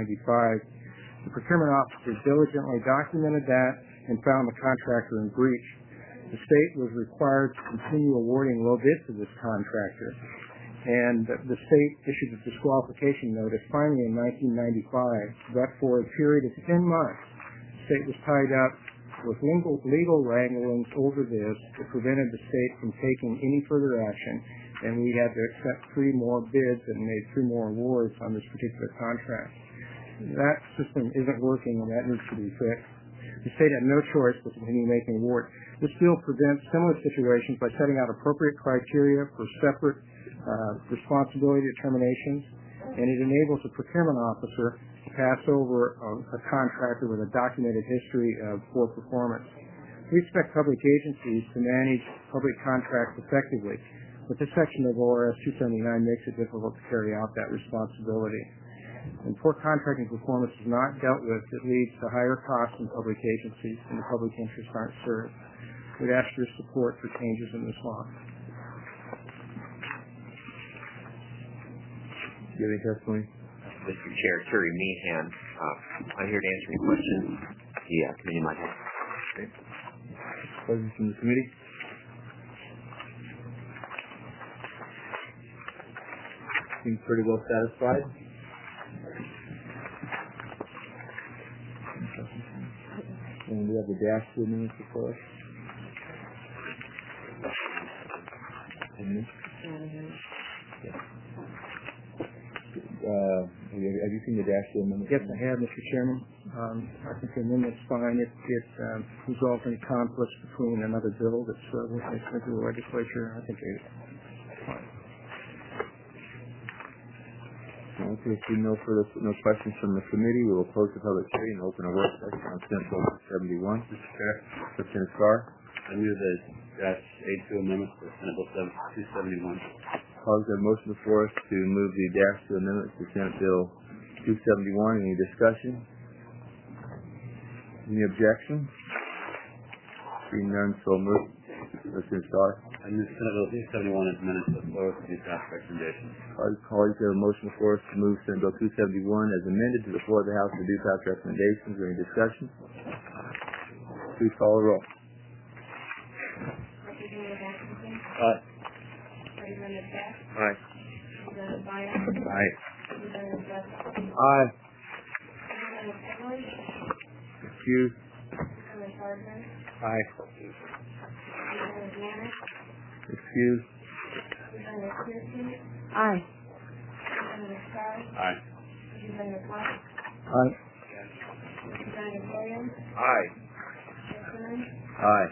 1995. The procurement officer diligently documented that and found the contractor in breach. The state was required to continue awarding low bids to this contractor, and the state issued a disqualification notice finally in 1995, but for a period of 10 months, the state was tied up with legal wranglings over this that prevented the state from taking any further action, and we had to accept 3 more bids and made 3 more awards on this particular contract. That system isn't working, and that needs to be fixed. The state had no choice but to continue making awards. This bill prevents similar situations by setting out appropriate criteria for separate responsibility determinations, and it enables a procurement officer to pass over a contractor with a documented history of poor performance. We expect public agencies to manage public contracts effectively, but this section of ORS 279 makes it difficult to carry out that responsibility. When poor contracting performance is not dealt with, it leads to higher costs in public agencies, and the public interests aren't served. We'd ask your support for changes in this law. Do you have any testimony? Mr. Chair, Terry Meehan. I'm here to answer any questions the committee might have. Okay. Questions from the committee? Seems pretty well satisfied. And we have the dash 2 minutes before us. Have you seen the dash 2 amendment? Yes, I have, Mr. Chairman. I think the amendment's fine. It resolves any conflicts between another bill that's went through the legislature. I think it's fine. Okay, if no questions from the committee, we will close the public hearing and open a work session on Senate Bill 71. Mr. Chair. Lieutenant Starr. I move the Dash 82 amendment for Senate Bill 271. Colleagues, have a motion before us to move the Dash 2 amendment to Senate Bill 271. Any discussion? Any objection? Seeing none, so moved. Mr. Starr. I move Senate Bill 271 as amended to the floor with the pass recommendation. Colleagues, we have a motion before us to move Senate Bill 271 as amended to the floor of the House with due pass recommendations. Is there any discussion? Please call the roll. Aye. Aye. Aye. Aye. Excuse. Aye. Excuse. Aye. Aye. Aye. Aye. Aye.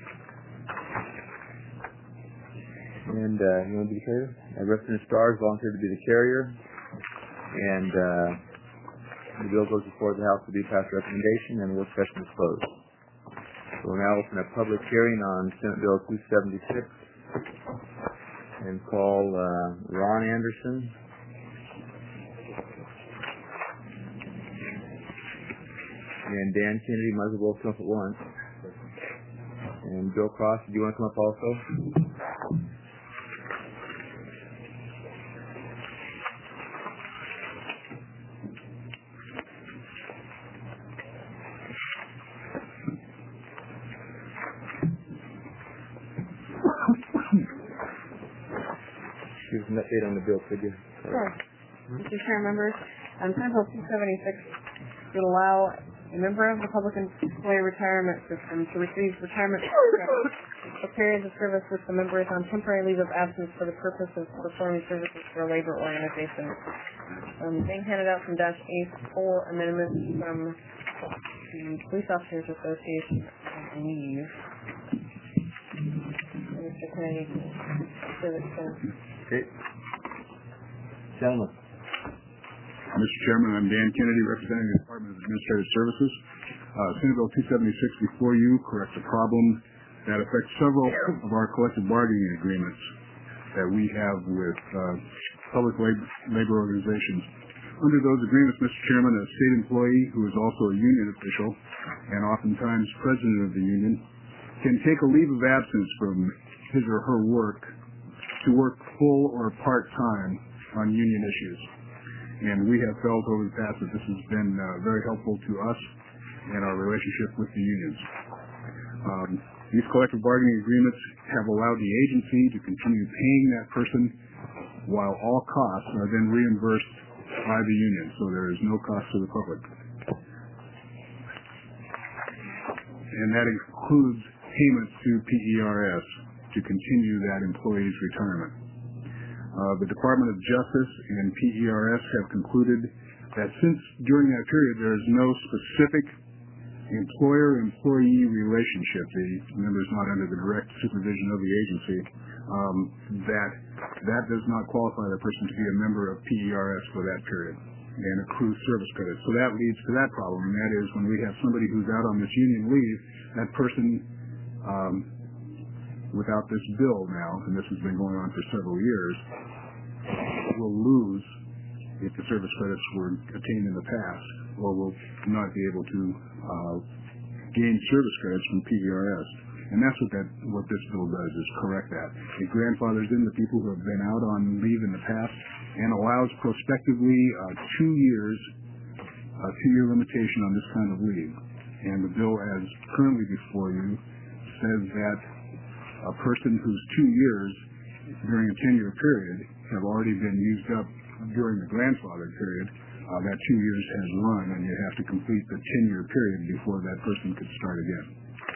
And you want to be the carrier? Representative Starr volunteered to be the carrier. And the bill goes before the House with due pass recommendation, and the work session is closed. So we'll now open a public hearing on Senate Bill 276 and call Ron Anderson. And Dan Kennedy might as well both come up at once. And Bill Cross, do you want to come up also? Give us an update on the bill, could you? Sure. Mr. Chair, members, Senate Bill 276 would allow a member of the Public Employee Retirement System to receive retirement for periods of service which the member is on temporary leave of absence for the purpose of performing services for a labor organization. Being handed out from Dash A4 amendments from the Police Officers Association, I believe. Mr. Kennedy, Okay. Gentlemen. Mr. Chairman, I'm Dan Kennedy, representing the Department of Administrative Services. Senate Bill 276 before you corrects a problem that affects several of our collective bargaining agreements that we have with public labor organizations. Under those agreements, Mr. Chairman, a state employee who is also a union official and oftentimes president of the union can take a leave of absence from his or her work to work full or part-time on union issues. And we have felt over the past that this has been very helpful to us and our relationship with the unions. These collective bargaining agreements have allowed the agency to continue paying that person while all costs are then reimbursed by the union, so there is no cost to the public. And that includes payments to PERS to continue that employee's retirement. The Department of Justice and PERS have concluded that since during that period there is no specific employer-employee relationship, the member is not under the direct supervision of the agency, that does not qualify the person to be a member of PERS for that period and accrue service credits. So that leads to that problem, and that is when we have somebody who's out on this union leave, that person without this bill now, and this has been going on for several years, will lose if the service credits were obtained in the past, or will not be able to gain service credits from PERS. And that's what this bill does, is correct that. It grandfathers in the people who have been out on leave in the past and allows prospectively 2 years, a 2-year limitation on this kind of leave. And the bill as currently before you says that a person whose 2 years during a 10-year period have already been used up during the grandfather period, that 2 years has run, and you have to complete the 10-year period before that person could start again.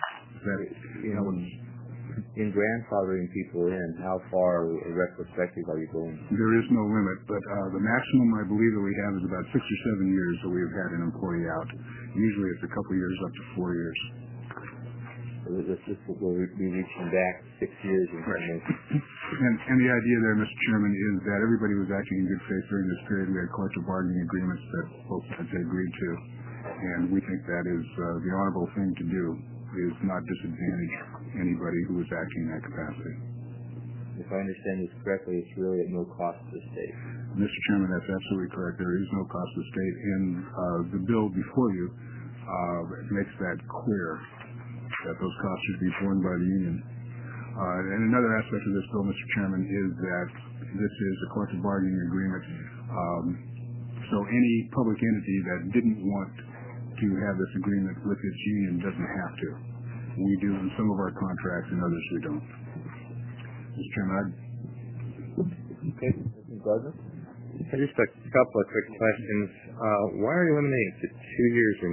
In grandfathering people in, how far retrospective are you going? There is no limit, but the maximum I believe that we have is about 6 or 7 years that we've had an employee out. Usually it's a couple years up to 4 years. This will be reaching back 6 years. Right. And the idea there, Mr. Chairman, is that everybody was acting in good faith during this period. We had collective bargaining agreements that both sides had agreed to, and we think that is the honorable thing to do, is not disadvantage anybody who is acting in that capacity. If I understand this correctly, it's really at no cost to the state. Mr. Chairman, that's absolutely correct. There is no cost to the state. And the bill before you makes that clear that those costs should be borne by the union. And another aspect of this bill, Mr. Chairman, is that this is a collective bargaining agreement. So any public entity that didn't want to have this agreement with its union doesn't have to. We do in some of our contracts, and others we don't. Mr. Chairman, Okay, Mr. Gardner? Just a couple of quick questions. Why are you eliminating it to 2 years and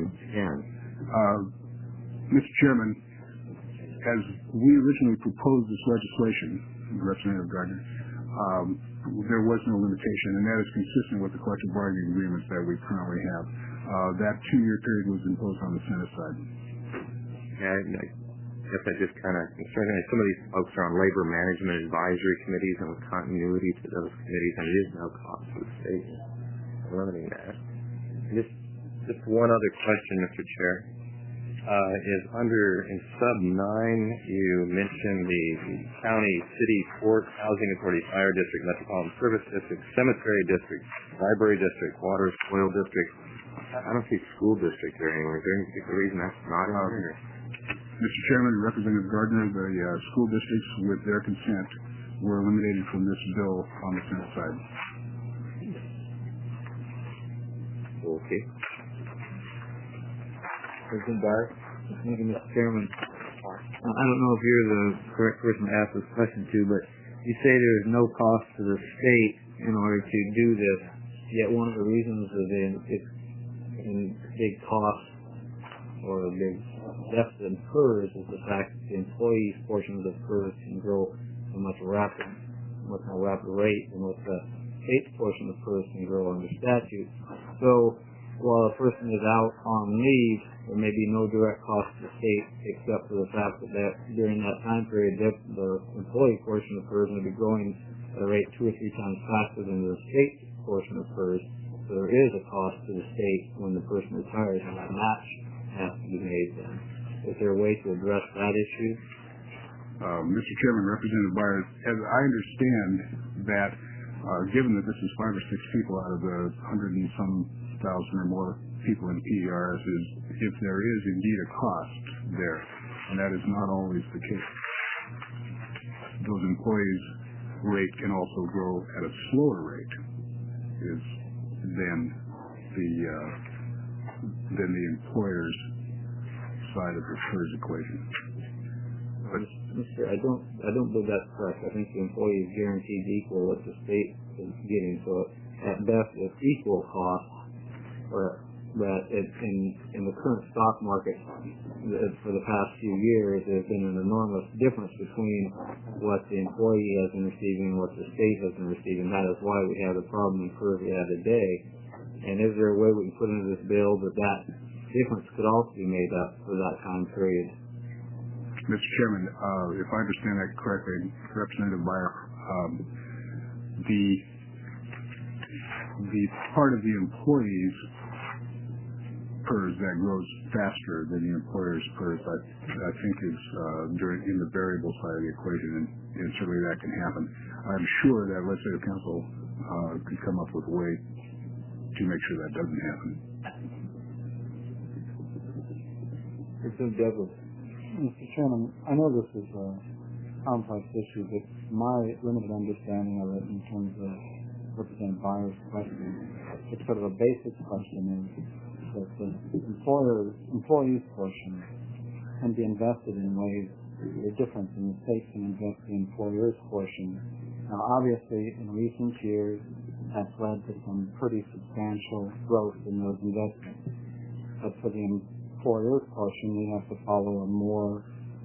10? Mr. Chairman, as we originally proposed this legislation, Representative Gardner, there was no limitation, and that is consistent with the collective bargaining agreements that we currently have. That 2-year period was imposed on the Senate side. Yeah, I guess that just kind of concerned me. Some of these folks are on labor management advisory committees, and with continuity to those committees, and it is no cost to the state. Limiting that. Just one other question, Mr. Chair. Is in sub 9, you mentioned the county, city, port, housing authority, fire district, metropolitan service district, cemetery district, library district, water, soil district. I don't see school district there anywhere. Is there any particular reason that's not in here? Mr. Chairman, Representative Gardner, the school districts, with their consent, were eliminated from this bill on the Senate side. Okay. President Barrett? Thank you, Mr. Chairman. I don't know if you're the correct person to ask this question to, but you say there's no cost to the state in order to do this, yet one of the reasons of the big cost or a big deficit in PERS is the fact that the employees' portion of the PERS can grow at a much more rapid rate than what the state's portion of the PERS can grow under statute. So while a person is out on leave, there may be no direct cost to the state except for the fact that during that time period, the employee portion of PERS may be growing at a rate 2 or 3 times faster than the state portion of PERS. So there is a cost to the state when the person retires, and that match has to be made then. Is there a way to address that issue? Mr. Chairman, Representative Byers, as I understand that, given that this is 5 or 6 people out of the 100 and some thousand or more people in PERs, is if there is indeed a cost there, and that is not always the case. Those employees' rate can also grow at a slower rate than the employer's side of the PERS equation. But Mr. I don't believe that's correct. I think the employee is guaranteed equal what the state is getting. So at best, it's equal cost. But in the current stock market for the past few years, there's been an enormous difference between what the employee has been receiving and what the state has been receiving. That is why we have the problem in PERS we have today. And is there a way we can put into this bill that difference could also be made up for that time period? Mr. Chairman, if I understand that correctly, Representative Beyer, the part of the employee's PERS that grows faster than the employer's PERS, I think is in the variable side of the equation, and certainly that can happen. I'm sure that legislative council could come up with a way to make sure that doesn't happen. Mr. Chairman, I know this is a complex issue, but my limited understanding of it in terms of Representative Byers' question, it's sort of a basic question, is that the employee's portion can be invested in ways that are different than the state can invest the employer's portion. Now, obviously, in recent years, that's led to some pretty substantial growth in those investments. But for the employer's portion, we have to follow a more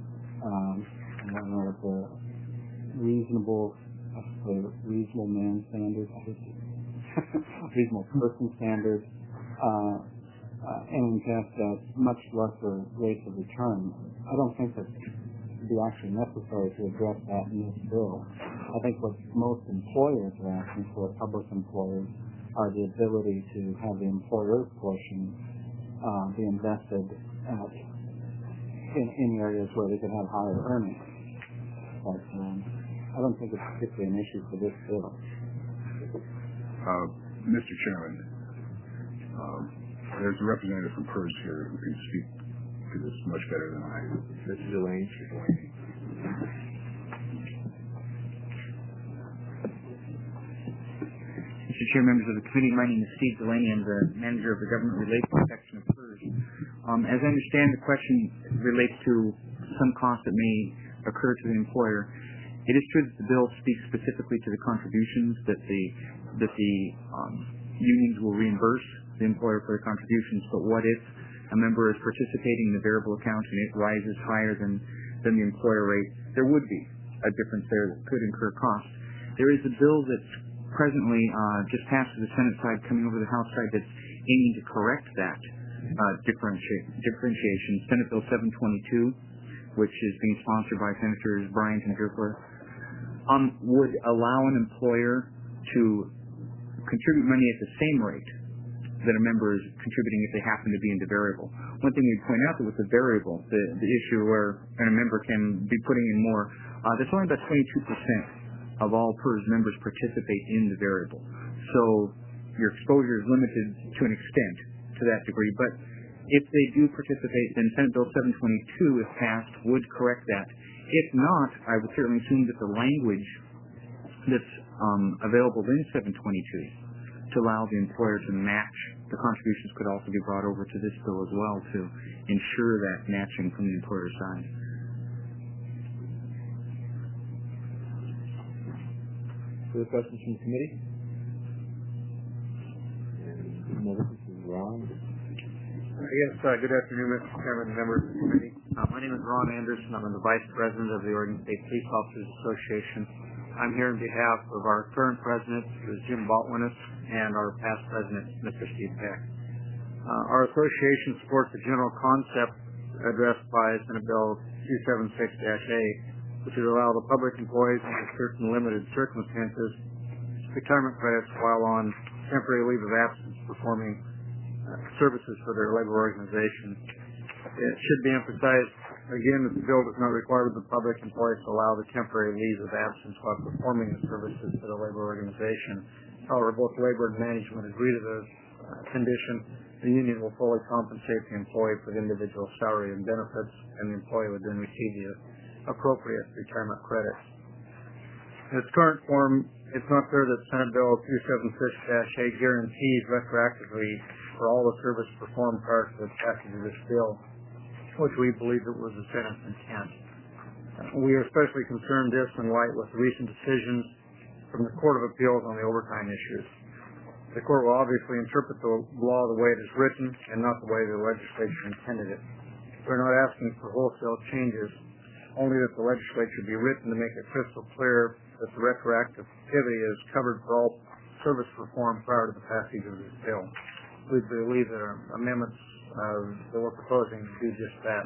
reasonable man standard, reasonable person standard, and test at much lesser rates of return. I don't think that would be actually necessary to address that in this bill. I think what most employers are asking for, public employers, are the ability to have the employer's portion be invested in areas where they can have higher earnings. But I don't think it's particularly an issue for this bill. Mr. Chairman, There's a representative from PERS here who can speak to this much better than I do. Mr. Delaney. Mr. Chair, members of the committee, my name is Steve Delaney. I'm the manager of the government relations section of PERS. As I understand, the question relates to some cost that may occur to the employer. It is true that the bill speaks specifically to the contributions that the unions will reimburse the employer for the contributions, but what if a member is participating in the variable account and it rises higher than the employer rate? There would be a difference there that could incur costs. There is a bill that's presently just passed to the Senate side, coming over the House side, that's aiming to correct that differentiation. Senate Bill 722, which is being sponsored by Senators Bryant and Dierkler, would allow an employer to contribute money at the same rate that a member is contributing if they happen to be into variable. One thing we'd point out that with the variable, the issue where a member can be putting in more, that's only about 22% of all PERS members participate in the variable. So your exposure is limited to an extent to that degree, but if they do participate, then Senate Bill 722, if passed, would correct that. If not, I would certainly assume that the language that's available in 722 to allow the employer to match the contributions could also be brought over to this bill as well to ensure that matching from the employer's side. Further questions from the committee? This is Ron. Yes, good afternoon, Mr. Chairman and members of the committee. My name is Ron Anderson. I'm the Vice President of the Oregon State Police Officers Association. I'm here on behalf of our current president, who is Jim Baltwinis, and our past president, Mr. Steve Peck. Our association supports the general concept addressed by Senate Bill 276-A, which would allow the public employees under certain limited circumstances retirement credits while on temporary leave of absence performing services for their labor organization. It should be emphasized again that the bill does not require the public employees to allow the temporary leave of absence while performing the services for the labor organization. However, both labor and management agree to this condition. The union will fully compensate the employee for the individual salary and benefits, and the employee would then receive the appropriate retirement credits. In its current form, it's not clear that Senate Bill 276-A guarantees retroactively for all the service performed prior to the passage of this bill, which we believe it was the Senate's intent. We are especially concerned this in light with recent decisions from the Court of Appeals on the overtime issues. The court will obviously interpret the law the way it is written and not the way the legislature intended it. We're not asking for wholesale changes, only that the legislature be written to make it crystal clear that the retroactivity is covered for all service performed prior to the passage of this bill. We believe that our amendments that we're proposing do just that.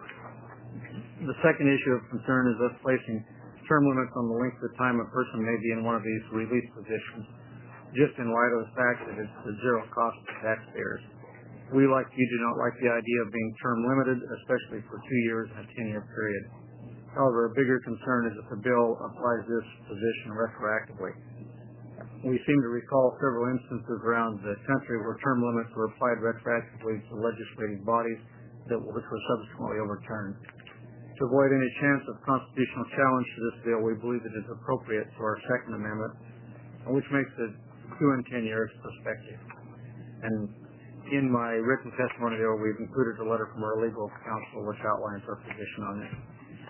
The second issue of concern is us placing term limits on the length of time a person may be in one of these release positions, just in light of the fact that it's a zero cost to taxpayers. We, like you, do not like the idea of being term limited, especially for 2 years and a 10-year period. However, a bigger concern is if the bill applies this position retroactively. We seem to recall several instances around the country where term limits were applied retroactively to legislative bodies which were subsequently overturned. To avoid any chance of constitutional challenge to this bill, we believe it is appropriate for our second amendment, which makes it 2 and 10 years prospective. And in my written testimony there, we've included a letter from our legal counsel which outlines our position on this.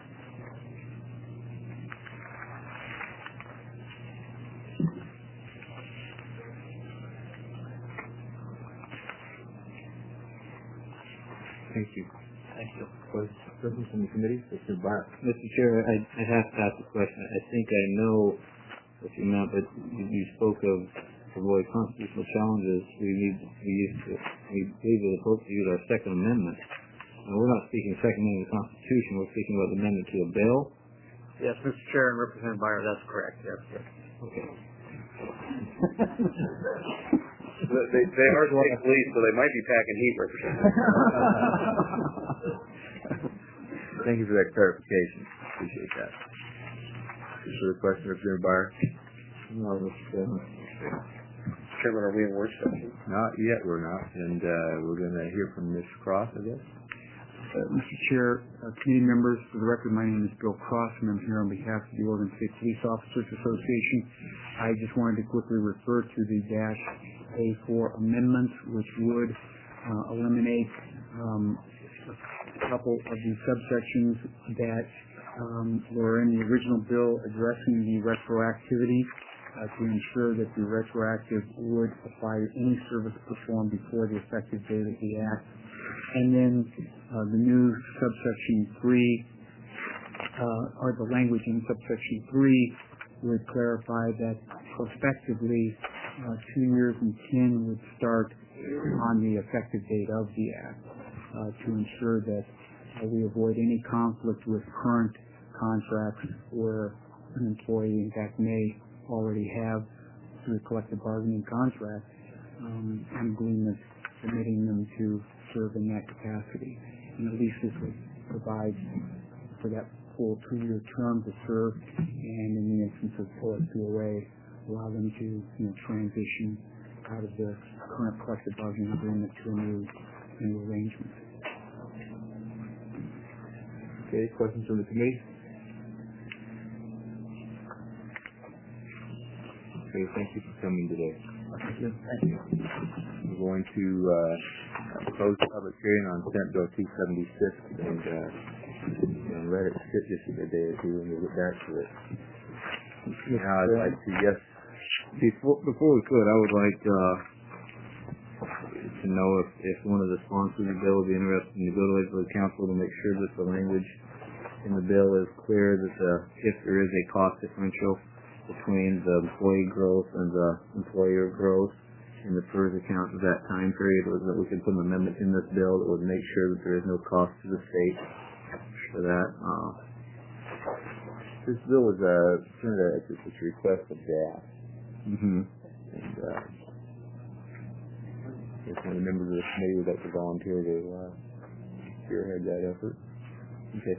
Thank you. Thank you. Questions from the committee? Mr. Bart. Mr. Chair, I have to ask a question. I think I know what you meant, but you spoke of avoid constitutional challenges. We believe it appropriate to use our Second Amendment. Now, we're not speaking Second Amendment of the Constitution. We're speaking about the amendment to a bill. Yes, Mr. Chair and Representative Byer, that's correct. Yes. Okay. They are state police, so they might be packing heat, Representative. Thank you for that clarification. Appreciate that. Further question, Representative Byer? No, Mr. Chairman. Chairman, are we in work session? Not yet, we're not. And we're going to hear from Ms. Cross, I guess. Mr. Chair, committee members, for the record, my name is Bill Cross, and I'm here on behalf of the Oregon State Police Officers Association. I just wanted to quickly refer to the -A4 amendments, which would eliminate a couple of the subsections that were in the original bill addressing the retroactivity to ensure that the retroactive would apply to any service performed before the effective date of the Act. And then the new subsection 3, or the language in subsection 3 would clarify that prospectively 2 years and 10 would start on the effective date of the Act to ensure that we avoid any conflict with current contracts where an employee, in fact, may already have, through a collective bargaining contract, an agreement permitting them to serve in that capacity. And at least this would provide for that full 2-year term to serve, and in the instance of OSCOA, allow them to transition out of the current collective bargaining agreement to a new arrangement. Okay, questions from the committee? Okay, thank you for coming today. Thank you. Thank you. We're going to close the public hearing on Senate Bill 276 and let it sit just a day or two and we'll get back to it. Now I'd like to, yes. Before we could, I would like to know if one of the sponsors of the bill would be interested in the Bill to Legislative Council to make sure that the language in the bill is clear that if there is a cost differential between the employee growth and the employer growth in the PERS account of that time period, was that we could put an amendment in this bill that would make sure that there is no cost to the state for that. This bill was it's a request of DAS. And if one of the members of the committee would like to volunteer to spearhead that effort. Okay.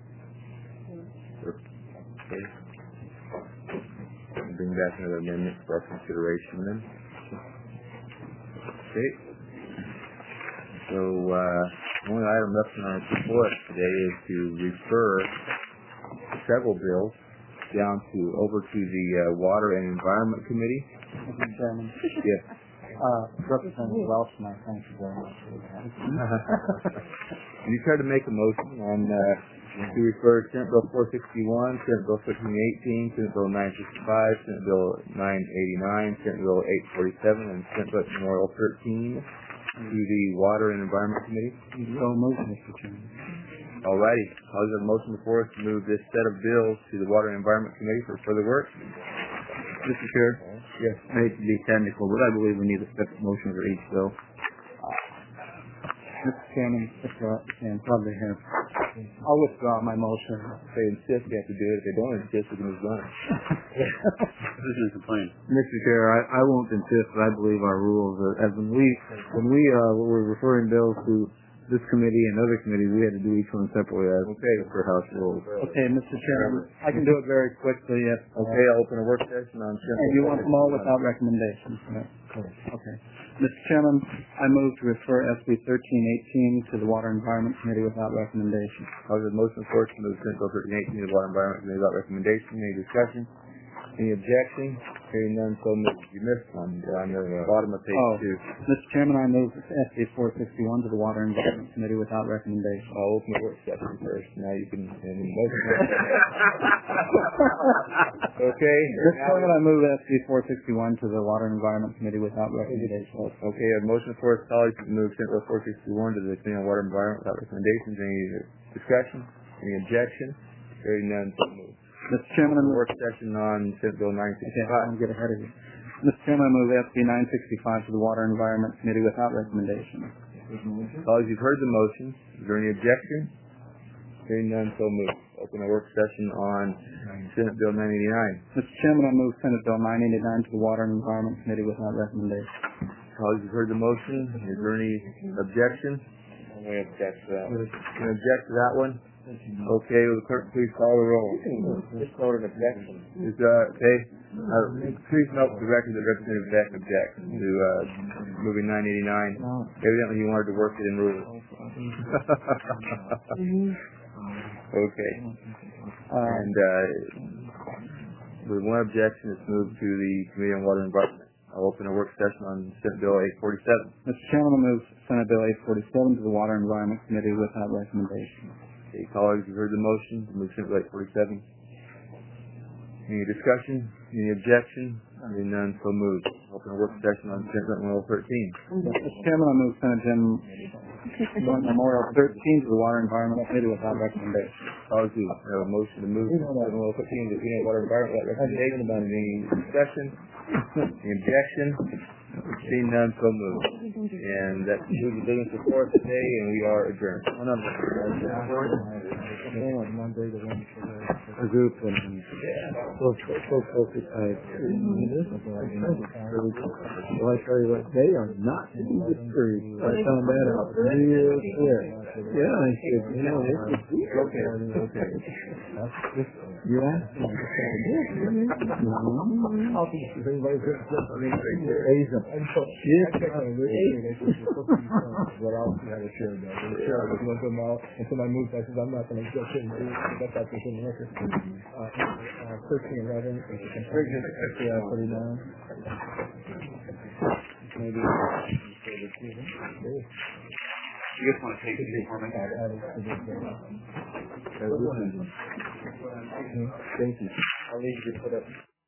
Okay. Bring back another amendment for our consideration then. Okay. So the only item left on our report today is to refer several bills down over to the Water and Environment Committee. Mr. Chairman. Yes. Representative Welshman, I thank you very much for that. And you tried to make a motion on to refer Senate Bill 461, Senate Bill 1318, Senate Bill 965, Senate Bill 989, Senate Bill 847, and Senate Bill Memorial 13 to the Water and Environment Committee. So moved, Mr. Chairman. All righty. I'll have a motion before us to move this set of bills to the Water and Environment Committee for further work. Mr. Chair? Yes. I hate to be technical, but I believe we need a separate motion for each bill. Mr. Chairman, and probably have. I'll withdraw my motion. If they insist, you have to do it. If they don't insist, we can move on. This is a complaint. Mr. Chair, I won't insist, but I believe our rules are, as when we were referring bills to this committee and other committees, we had to do each one separately as per House rules. Okay, Mr. Chairman, I can do it very quickly. Okay, I'll open a work session on Senate. And you want them all without recommendations? Okay. Mr. Chairman, I move to refer SB 1318 to the Water and Environment Committee without recommendation. I'll have a motion for us to move Senate Bill 1318 to the Water and Environment Committee without recommendation. Any discussion? Any objection? Hearing none, so moved. You missed one on the bottom of page 2. Mr. Chairman, I move SB 461 to the Water and Environment Committee without recommendation. I'll open the work session first. Now you can motion. Okay. Mr. Chairman, I move SB 461 to the Water and Environment Committee without recommendation. Okay, I have a motion for us, colleagues, to move Senate Bill 461 to the Committee on Water and Environment without recommendations. Any discussion? Any objection? Hearing none, so moved. Mr. Chairman, I move work session on Senate Bill 965. Okay, I'm get ahead of you. Mr. Chairman, I move SB 965 to the Water and Environment Committee without recommendation. Colleagues, you've heard the motion. Is there any objection? Hearing none, so moved. Open a work session on Senate Bill 989. Mr. Chairman, I move Senate Bill 989 to the Water and Environment Committee without recommendation. Colleagues, you've heard the motion. Is there any objection? We object to that one. Can object to that one? Okay, will the clerk please call the roll? Just voted objection. Is, okay, please note for the record that Representative Beck objects to, moving 989. Evidently he wanted to work it in rules. Okay. And, with one objection, it's moved to the Committee on Water and Environment. I'll open a work session on Senate Bill 847. Mr. Chairman, I move Senate Bill 847 to the Water and Environment Committee without recommendation. Okay, colleagues, you've heard the motion to move Senate Bill 847. Any discussion? Any objection? Hearing none, so moved. Open a work session on Senate Bill 13. Mr. Chairman, I move Senate Memorial 13 to the Water and Environment Committee without recommendation. Colleagues, we have a motion to move Senate Bill 13 to the Water and Environment without recommendation. Any discussion? Any objection? Seeing none, so moved. And that concludes the business before us today, and we are adjourned. Monday, the one for the group, and so focused. Well, I tell you what, they are not industry. I found that out real quick. Yeah, I said, you know, okay. You asked me. Asian. Yes. What else you had to share though? I was going to come out until I moved. I said, I'm not going to get in. That's not the record. 1311 is a conversion to FCI 49. Maybe. You just want to take it for me? Thank you. I'll leave you to put up.